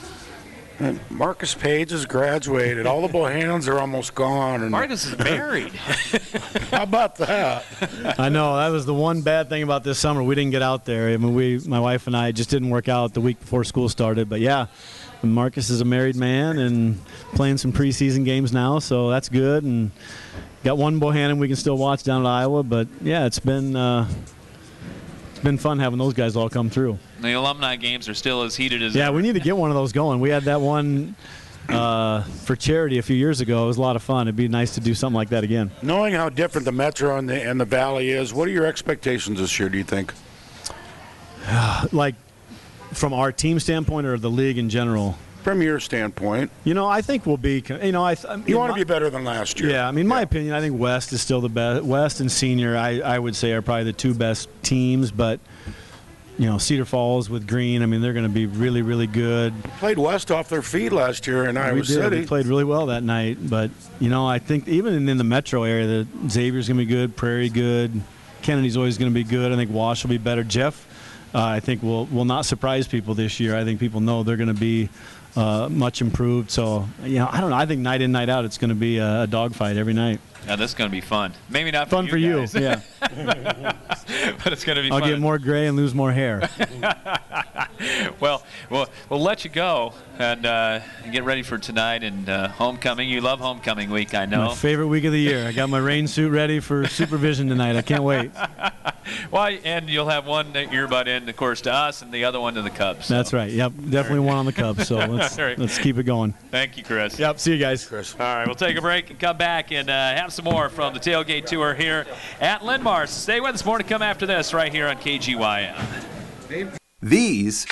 Marcus Page has graduated. All the Bohannons are almost gone. And Marcus is married. How about that? I know. That was the one bad thing about this summer. We didn't get out there. I mean, we, my wife and I, just didn't work out the week before school started. But, yeah, Marcus is a married man and playing some preseason games now, so that's good. And got one Bohannon we can still watch down at Iowa, but yeah, it's been uh, it's been fun having those guys all come through. The alumni games are still as heated as yeah. ever. We need to get one of those going. We had that one uh, for charity a few years ago. It was a lot of fun. It'd be nice to do something like that again. Knowing how different the Metro and the and the Valley is, what are your expectations this year? Do you think? Like from our team standpoint or the league in general? From your standpoint, you know, I think we'll be. You know, I. You want to be better than last year. Yeah, I mean, my yeah. opinion, I think West is still the best. West and Senior, I, I would say, are probably the two best teams. But you know, Cedar Falls with Green, I mean, they're going to be really, really good. Played West off their feet last year in Iowa we did. City. We played really well that night. But you know, I think even in, in the metro area, the Xavier's going to be good. Prairie good. Kennedy's always going to be good. I think Wash will be better. Jeff, uh, I think will will not surprise people this year. I think people know they're going to be uh, much improved. So, you know, I don't know. I think night in, night out, it's going to be a, a dogfight every night. Now, this is going to be fun. Maybe not for fun you for you, guys. yeah. But it's going to be I'll fun. get more gray and lose more hair. well, we'll we'll let you go and uh, get ready for tonight and uh, homecoming. You love homecoming week, I know. My favorite week of the year. I got my rain suit ready for supervision tonight. I can't wait. Well, and you'll have one earbud in, of course, to us, and the other one to the Cubs. So. That's right. Yep, definitely one on the Cubs. So let's right. let's keep it going. Thank you, Chris. Yep. See you guys. Chris. All right, we'll take a break and come back and uh, have some more from the Tailgate Tour here at Linmar. Stay with us. More to come after this right here on K G Y M. These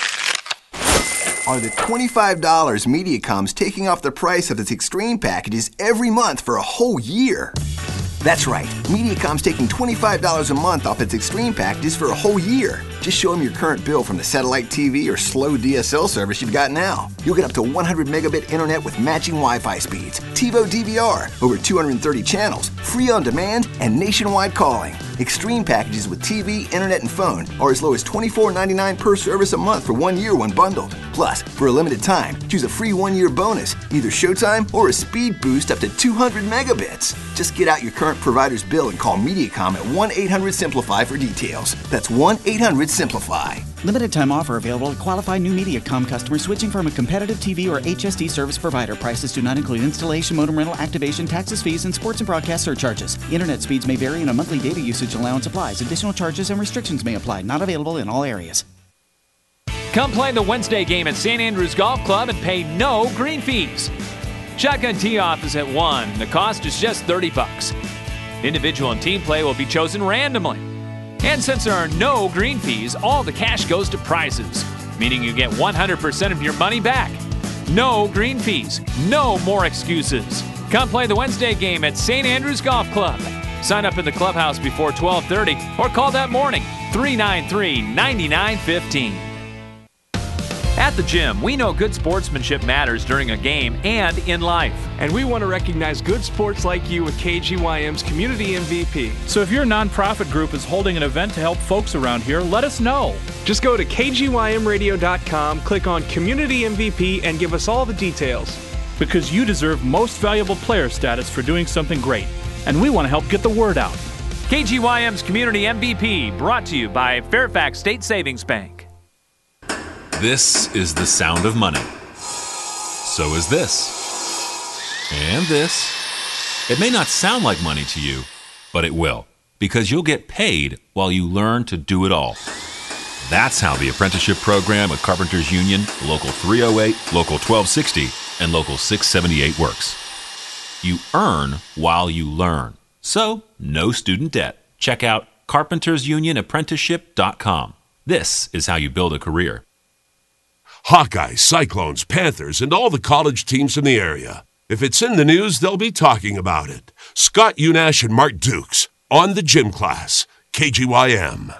are the twenty-five dollars Mediacom's taking off the price of its Extreme packages every month for a whole year. That's right, Mediacom's taking twenty-five dollars a month off its Extreme packages for a whole year. Just show them your current bill from the satellite T V or slow D S L service you've got now. You'll get up to one hundred megabit internet with matching Wi-Fi speeds, TiVo D V R, over two hundred thirty channels, free on demand, and nationwide calling. Extreme packages with T V, internet, and phone are as low as twenty-four ninety-nine per service a month for one year when bundled. Plus, for a limited time, choose a free one-year bonus, either Showtime or a speed boost up to two hundred megabits. Just get out your current provider's bill and call Mediacom at one eight hundred SIMPLIFY for details. That's one eight hundred SIMPLIFY. Limited time offer available to qualified new Mediacom customers switching from a competitive T V or H S D service provider. Prices do not include installation, modem rental, activation, taxes, fees, and sports and broadcast surcharges. Internet speeds may vary and a monthly data usage allowance applies. Additional charges and restrictions may apply. Not available in all areas. Come play the Wednesday game at Saint Andrews Golf Club and pay no green fees. Shotgun tee-off is at one. The cost is just thirty bucks. Individual and team play will be chosen randomly. And since there are no green fees, all the cash goes to prizes, meaning you get one hundred percent of your money back. No green fees, no more excuses. Come play the Wednesday game at Saint Andrews Golf Club. Sign up in the clubhouse before twelve thirty or call that morning, three nine three, nine nine one five. At the gym, we know good sportsmanship matters during a game and in life. And we want to recognize good sports like you with K G Y M's Community M V P. So if your nonprofit group is holding an event to help folks around here, let us know. Just go to K G Y M radio dot com, click on Community M V P, and give us all the details. Because you deserve most valuable player status for doing something great. And we want to help get the word out. K G Y M's Community M V P, brought to you by Fairfax State Savings Bank. This is the sound of money. So is this. And this. It may not sound like money to you, but it will, because you'll get paid while you learn to do it all. That's how the apprenticeship program at Carpenters Union, Local three oh eight, Local twelve sixty, and Local six seventy-eight works. You earn while you learn. So, no student debt. Check out carpenters union apprenticeship dot com. This is how you build a career. Hawkeyes, Cyclones, Panthers, and all the college teams in the area. If it's in the news, they'll be talking about it. Scott Unash and Mark Dukes on the Gym Class, K G Y M.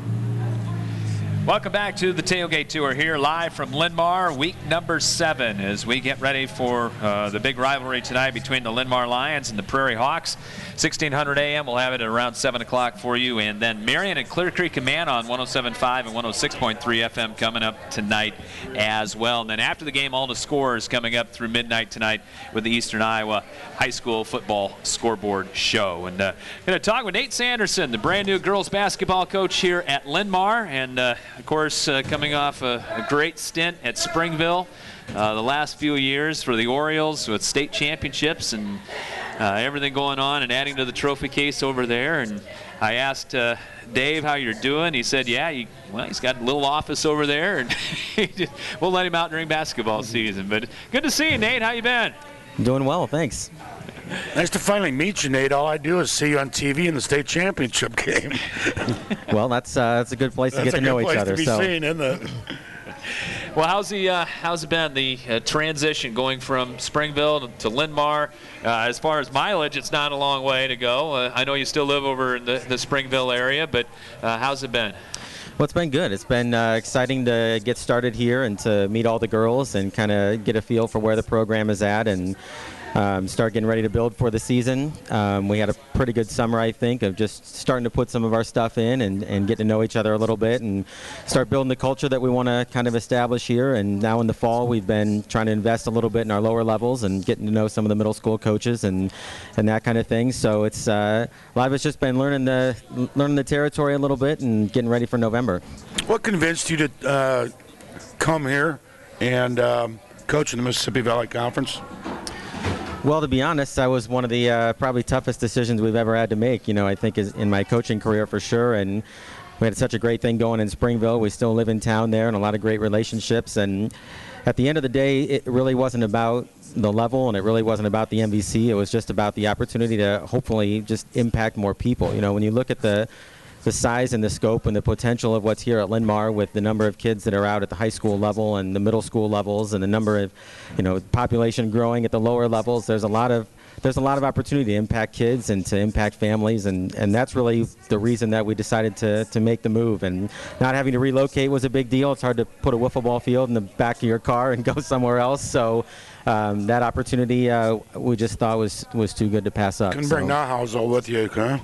Welcome back to the Tailgate Tour here live from Linmar, week number seven, as we get ready for uh, the big rivalry tonight between the Linmar Lions and the Prairie Hawks. sixteen hundred A M, we'll have it at around seven o'clock for you, and then Marion and Clear Creek Command on one oh seven point five and one oh six point three F M coming up tonight as well. And then after the game, all the scores coming up through midnight tonight with the Eastern Iowa High School Football Scoreboard Show. And uh, going to talk with Nate Sanderson, the brand new girls basketball coach here at Linmar, and uh, of course, uh, coming off a, a great stint at Springville uh, the last few years for the Orioles with state championships and uh, everything going on and adding to the trophy case over there. And I asked uh, Dave how you're doing. He said, yeah, he, well, he's got a little office over there, and we'll let him out during basketball season. But good to see you, Nate. How you been? Doing well, thanks. Nice to finally meet you, Nate. All I do is see you on T V in the state championship game. Well, that's uh, that's a good place to that's get to know each other. other. That's a good place to be so. seen, isn't it? Well, how's the uh, how's it been, the uh, transition going from Springville to Linmar? Uh, as far as mileage, it's not a long way to go. Uh, I know you still live over in the, the Springville area, but uh, how's it been? Well, it's been good. It's been uh, exciting to get started here and to meet all the girls and kind of get a feel for where the program is at. And um, start getting ready to build for the season. Um, we had a pretty good summer, I think, of just starting to put some of our stuff in and, and get to know each other a little bit and start building the culture that we want to kind of establish here. And now in the fall, we've been trying to invest a little bit in our lower levels and getting to know some of the middle school coaches and, and that kind of thing. So it's uh, a lot of it's just been learning the learning the territory a little bit and getting ready for November. What convinced you to uh, come here and um, coach in the Mississippi Valley Conference? Well, to be honest, that was one of the uh, probably toughest decisions we've ever had to make, you know, I think is in my coaching career for sure. And we had such a great thing going in Springville. We still live in town there and a lot of great relationships. And at the end of the day, it really wasn't about the level and it really wasn't about the M V C. It was just about the opportunity to hopefully just impact more people. You know, when you look at the the size and the scope and the potential of what's here at Linn-Mar with the number of kids that are out at the high school level and the middle school levels and the number of, you know, population growing at the lower levels, there's a lot of there's a lot of opportunity to impact kids and to impact families, and, and that's really the reason that we decided to, to make the move. And not having to relocate was a big deal. It's hard to put a wiffle ball field in the back of your car and go somewhere else. So um, that opportunity uh, we just thought was, was too good to pass up. Couldn't so. bring Nahazel with you, huh?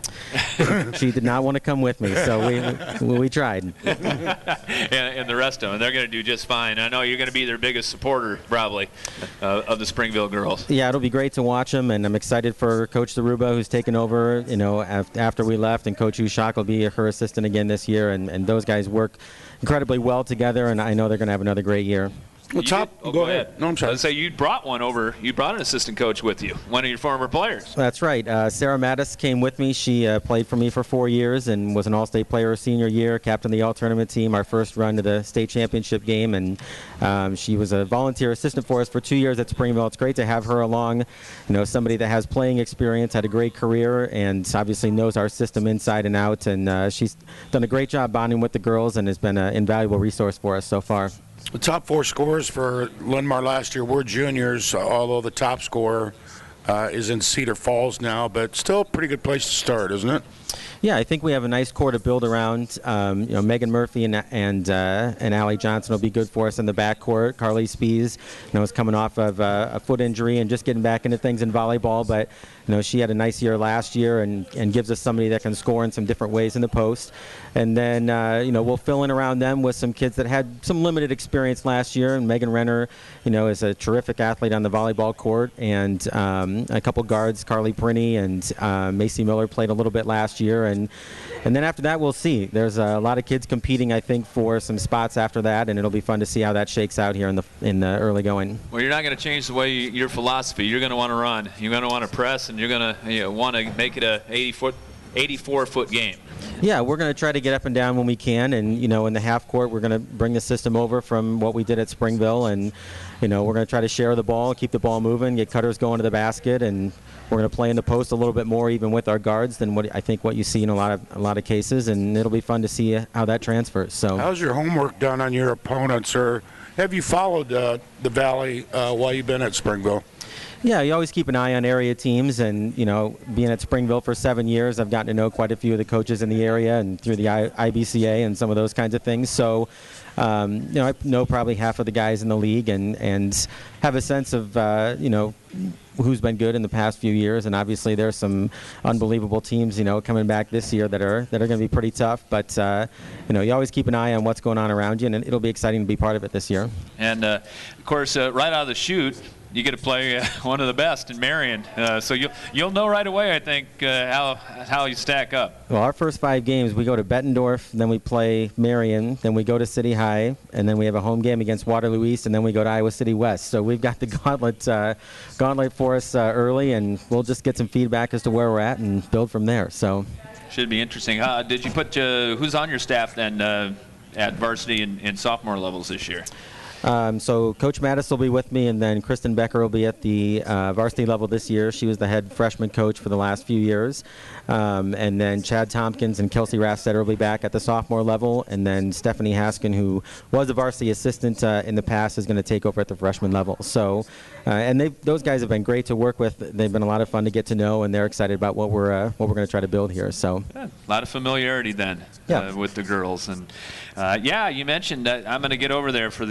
She did not want to come with me, so we we, we tried. and, and the rest of them, they're going to do just fine. I know you're going to be their biggest supporter, probably, uh, of the Springville girls. Yeah, it'll be great to watch them, and I'm excited for Coach Zaruba, who's taken over, you know, af- after we left, and Coach Ushak will be her assistant again this year, and, and those guys work incredibly well together, and I know they're going to have another great year. Well, top, oh, go, go ahead. ahead. No, I'm sorry. I'd say you brought one over. You brought an assistant coach with you, one of your former players. That's right. Uh, Sarah Mattis came with me. She uh, played for me for four years and was an All-State player her senior year, captain the All-Tournament team, our first run to the state championship game, and um, she was a volunteer assistant for us for two years at Springville. It's great to have her along, you know, somebody that has playing experience, had a great career, and obviously knows our system inside and out, and uh, she's done a great job bonding with the girls and has been an invaluable resource for us so far. The top four scorers for Linn-Mar last year were juniors, although the top scorer uh, is in Cedar Falls now, but still a pretty good place to start, isn't it? Yeah, I think we have a nice core to build around. Um, you know, Megan Murphy and and uh, and Allie Johnson will be good for us in the backcourt. Carly Spees, you know, is coming off of uh, a foot injury and just getting back into things in volleyball, but you know, she had a nice year last year and, and gives us somebody that can score in some different ways in the post. And then, uh, you know, we'll fill in around them with some kids that had some limited experience last year. And Megan Renner, you know, is a terrific athlete on the volleyball court. And um, a couple guards, Carly Prinny and uh, Macy Miller, played a little bit last year. And and then after that, we'll see. There's a lot of kids competing, I think, for some spots after that. And it'll be fun to see how that shakes out here in the in the early going. Well, you're not going to change the way you, your philosophy. You're going to want to run. You're going to want to press, and you're going to you know, want to make it a eighty-four foot game. Yeah, we're going to try to get up and down when we can, and you know, in the half court, we're going to bring the system over from what we did at Springville, and you know, we're going to try to share the ball, keep the ball moving, get cutters going to the basket, and we're going to play in the post a little bit more, even with our guards, than what I think what you see in a lot of a lot of cases, and it'll be fun to see how that transfers. So, how's your homework done on your opponents, or have you followed uh, the Valley uh, while you've been at Springville? Yeah, you always keep an eye on area teams, and you know, being at Springville for seven years, I've gotten to know quite a few of the coaches in the area, and through the I B C A and some of those kinds of things. So, um, you know, I know probably half of the guys in the league, and and have a sense of uh, you know, who's been good in the past few years. And obviously, there's some unbelievable teams, you know, coming back this year that are that are going to be pretty tough. But uh, you know, you always keep an eye on what's going on around you, and it'll be exciting to be part of it this year. And uh, of course, uh, right out of the chute, you get to play uh, one of the best in Marion, uh, so you'll you'll know right away, I think, uh, how how you stack up. Well, our first five games, we go to Bettendorf, then we play Marion, then we go to City High, and then we have a home game against Waterloo East, and then we go to Iowa City West. So we've got the gauntlet uh, gauntlet for us uh, early, and we'll just get some feedback as to where we're at and build from there. So should be interesting. Uh, did you put uh, who's on your staff then uh, at varsity and, and sophomore levels this year? Um, so Coach Mattis will be with me, and then Kristen Becker will be at the uh, varsity level this year. She was the head freshman coach for the last few years. Um, and then Chad Tompkins and Kelsey Rastetter will be back at the sophomore level. And then Stephanie Haskin, who was a varsity assistant uh, in the past, is going to take over at the freshman level. So, uh, and they those guys have been great to work with. They've been a lot of fun to get to know, and they're excited about what we're uh, what we're going to try to build here. So, yeah, a lot of familiarity then yeah. uh, with the girls. And uh, yeah, you mentioned that I'm going to get over there for the uh,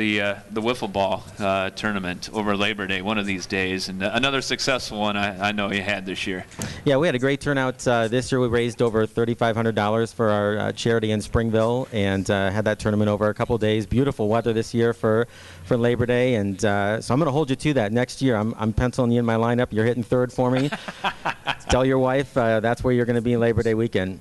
the wiffle ball uh, tournament over Labor Day one of these days, and another successful one I, I know you had this year. Yeah, we had a great turnout uh, this year. We raised over thirty-five hundred dollars for our uh, charity in Springville, and uh, had that tournament over a couple days. Beautiful weather this year for, for Labor Day, and uh, so I'm going to hold you to that next year. I'm, I'm penciling you in my lineup. You're hitting third for me. Tell your wife uh, that's where you're going to be Labor Day weekend.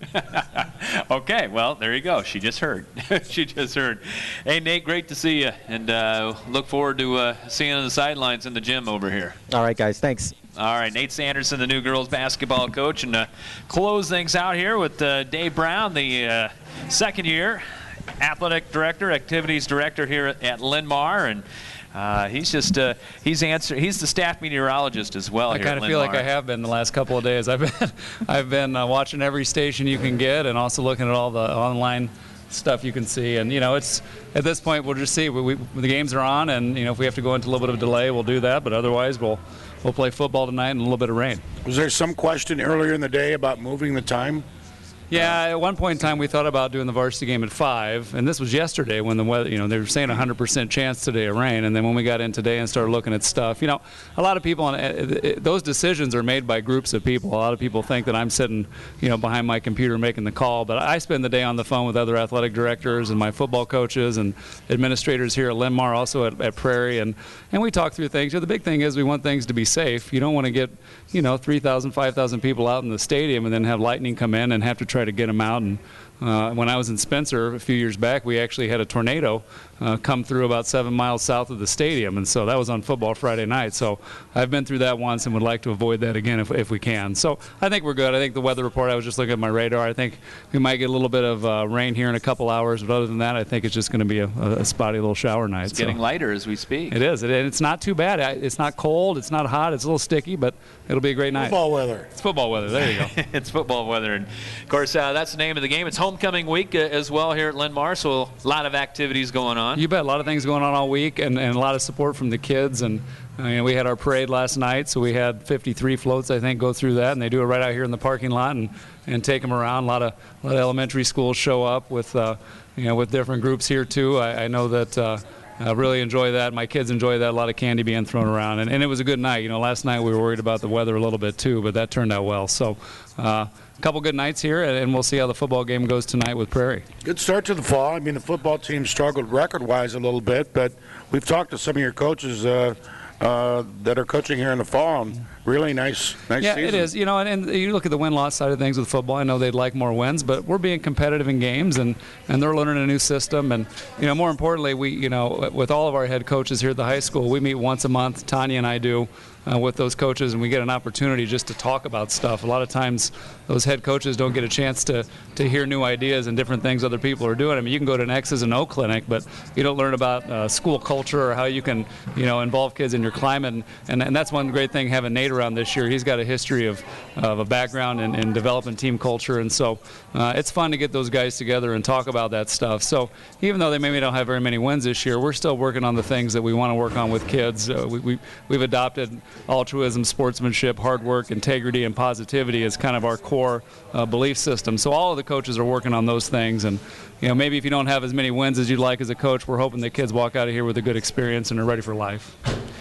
Okay, well, there you go. She just heard. She just heard. Hey, Nate, great to see you, and uh, look forward to uh, seeing you on the sidelines in the gym over here. All right, guys. Thanks. All right, Nate Sanderson, the new girls basketball coach, and uh, close things out here with uh, Dave Brown, the uh, second-year athletic director, activities director here at, at Linn-Mar, and Uh, he's just uh, he's answer he's the staff meteorologist as well. I here kind of feel like I have been the last couple of days. I've been I've been uh, watching every station you can get, and also looking at all the online stuff you can see. And you know, it's at this point we'll just see. We, we, the games are on, and you know, if we have to go into a little bit of delay, we'll do that. But otherwise, we'll we'll play football tonight and a little bit of rain. Was there some question earlier in the day about moving the time? Yeah, at one point in time we thought about doing the varsity game at five, and this was yesterday when the weather, you know, they were saying a one hundred percent chance today of rain, and then when we got in today and started looking at stuff, you know, a lot of people, on those decisions are made by groups of people. A lot of people think that I'm sitting, you know, behind my computer making the call, but I spend the day on the phone with other athletic directors and my football coaches and administrators here at Linn-Mar, also at, at Prairie, and, and we talk through things. You know, the big thing is we want things to be safe. You don't want to get, you know, three thousand, five thousand people out in the stadium and then have lightning come in and have to try to get them out. And uh, when I was in Spencer a few years back, we actually had a tornado uh, come through about seven miles south of the stadium, and so that was on football Friday night. So I've been through that once and would like to avoid that again if, if we can. So I think we're good. I think the weather report, I was just looking at my radar, I think we might get a little bit of uh, rain here in a couple hours, but other than that, I think it's just going to be a, a spotty little shower night. It's getting so. lighter as we speak. It is. It, it's not too bad. It's not cold. It's not hot. It's a little sticky, but it'll be a great night. Football weather. It's football weather. There you go. It's football weather. And, of course, uh, that's the name of the game. It's homecoming week uh, as well here at Linn-Mar, so a lot of activities going on. You bet. A lot of things going on all week, and, and a lot of support from the kids. And uh, you know, we had our parade last night, so we had fifty-three floats, I think, go through that, and they do it right out here in the parking lot and, and take them around. A lot of, a lot of elementary schools show up with, uh, you know, with different groups here, too. I, I know that uh, I really enjoy that. My kids enjoy that. A lot of candy being thrown around. And, and it was a good night. You know, last night we were worried about the weather a little bit, too, but that turned out well. So uh, a couple good nights here, and, and we'll see how the football game goes tonight with Prairie. Good start to the fall. I mean, the football team struggled record-wise a little bit, but we've talked to some of your coaches uh, uh, that are coaching here in the fall, and really nice, nice yeah, season. it is. You know, and, and you look at the win-loss side of things with football. I know they'd like more wins, but we're being competitive in games, and, and they're learning a new system. And you know, more importantly, we, you know, with all of our head coaches here at the high school, we meet once a month. Tanya and I do. Uh, with those coaches, and we get an opportunity just to talk about stuff. A lot of times those head coaches don't get a chance to, to hear new ideas and different things other people are doing. I mean, you can go to an X's and O clinic, but you don't learn about uh, school culture or how you can, you know, involve kids in your climate. And, and, and that's one great thing having Nate around this year. He's got a history of, of a background in, in developing team culture, and so uh, it's fun to get those guys together and talk about that stuff. So even though they maybe don't have very many wins this year, we're still working on the things that we want to work on with kids. Uh, we, we, we've adopted altruism, sportsmanship, hard work, integrity, and positivity is kind of our core uh, belief system. So all of the coaches are working on those things. And you know, maybe if you don't have as many wins as you'd like as a coach, we're hoping that kids walk out of here with a good experience and are ready for life.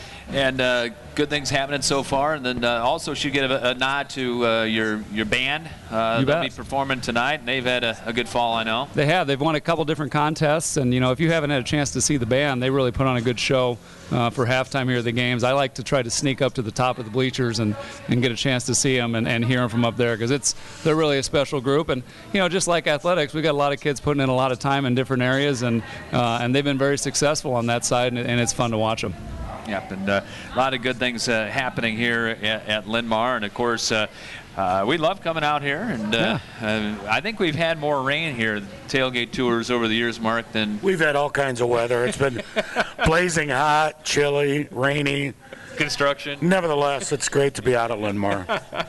And uh, good things happening so far. And then uh, also should get a, a nod to uh, your your band. Uh, You they'll bet. be performing tonight, and they've had a, a good fall, I know. They have. They've won a couple different contests, and you know, if you haven't had a chance to see the band, they really put on a good show uh, for halftime here at the games. I like to try to sneak up to the top of the bleachers and, and get a chance to see them and, and hear them from up there, because it's they're really a special group. And you know, just like athletics, we got a lot of kids putting in a lot of time in different areas, and uh, and they've been very successful on that side, and, and it's fun to watch them. Yep, and uh, a lot of good things uh, happening here at, at Linn-Mar, and of course, uh, uh, we love coming out here. And uh, uh, I think we've had more rain here, tailgate tours over the years, Mark, than We've had all kinds of weather. It's been blazing hot, chilly, rainy. construction. Nevertheless, it's great to be out at Linn-Mar.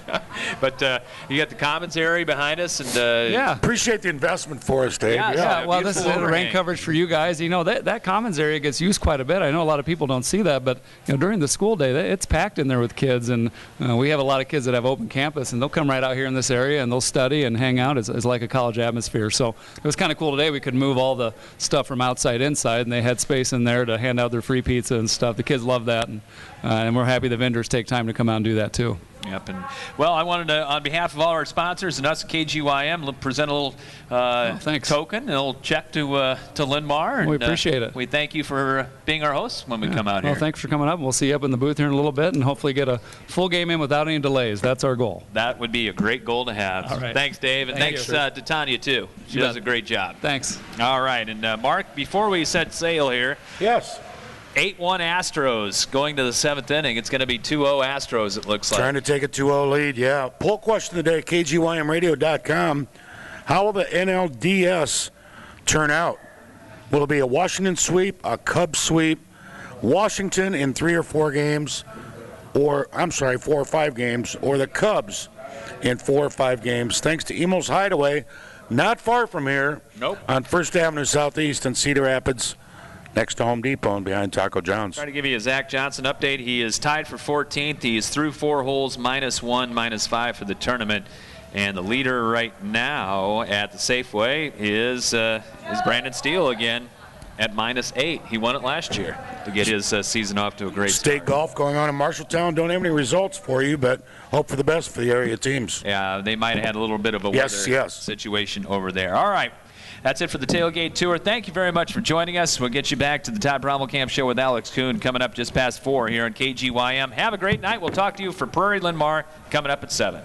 But uh, you got the commons area behind us, and uh, yeah, appreciate the investment for us, Dave. Yeah, yeah. yeah. Well, this is the rain coverage for you guys. You know that that commons area gets used quite a bit. I know a lot of people don't see that, but you know during the school day, it's packed in there with kids, and uh, we have a lot of kids that have open campus, and they'll come right out here in this area and they'll study and hang out. It's, it's like a college atmosphere. So it was kind of cool today. We could move all the stuff from outside inside, and they had space in there to hand out their free pizza and stuff. The kids love that, and uh, and we're happy the vendors take time to come out and do that too. Yep. And well, I wanted to, on behalf of all our sponsors and us at K G Y M, present a little uh, oh, token, a little check to uh, to Linn-Mar. And, we appreciate uh, it. We thank you for being our hosts when we yeah. come out well, here. Thanks for coming up. We'll see you up in the booth here in a little bit, and hopefully get a full game in without any delays. That's our goal. That would be a great goal to have. All right. Thanks, Dave, and Thank thanks you. uh, to Tanya too. She You does bet. a great job. Thanks. All right, and uh, Mark, before we set sail here. Yes. eight one Astros going to the seventh inning. It's going to be two oh Astros, it looks like. Trying to take a two oh lead, yeah. Poll question today, K G Y M radio dot com. How will the N L D S turn out? Will it be a Washington sweep, a Cubs sweep, Washington in three or four games, or, I'm sorry, four or five games, or the Cubs in four or five games? Thanks to Emo's Hideaway, not far from here. Nope. On First Avenue Southeast in Cedar Rapids, next to Home Depot and behind Taco John's. Trying to give you a Zach Johnson update. He is tied for fourteenth. He is through four holes, minus one, minus five for the tournament. And the leader right now at the Safeway is uh, is Brandon Steele again at minus eight. He won it last year to get his uh, season off to a great State start. golf going on in Marshalltown. Don't have any results for you, but hope for the best for the area teams. Yeah, they might have had a little bit of a Yes, weather yes. situation over there. All right. That's it for the Tailgate Tour. Thank you very much for joining us. We'll get you back to the Todd Brommelkamp Show with Alex Kuhn coming up just past four here on K G Y M. Have a great night. We'll talk to you for Prairie Linn-Mar coming up at seven.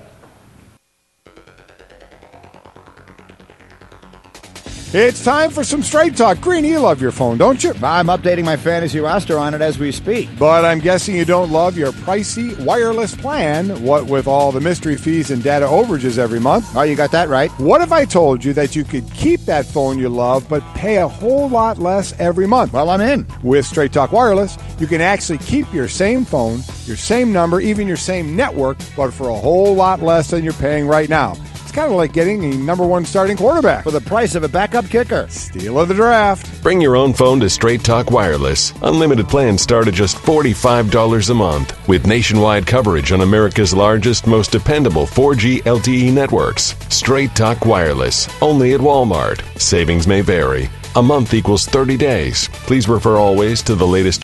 It's time for some Straight Talk. Green, you love your phone, don't you? I'm updating my fantasy roster on it as we speak. But I'm guessing you don't love your pricey wireless plan, what with all the mystery fees and data overages every month. Oh, you got that right. What if I told you that you could keep that phone you love, but pay a whole lot less every month? Well, I'm in. With Straight Talk Wireless, you can actually keep your same phone, your same number, even your same network, but for a whole lot less than you're paying right now. Kind of like getting a number one starting quarterback for the price of a backup kicker. Steal of the draft. Bring your own phone to Straight Talk Wireless. Unlimited plans start at just forty-five dollars a month with nationwide coverage on America's largest, most dependable four G L T E networks. Straight Talk Wireless, only at Walmart. Savings may vary. A month equals thirty days. Please refer always to the latest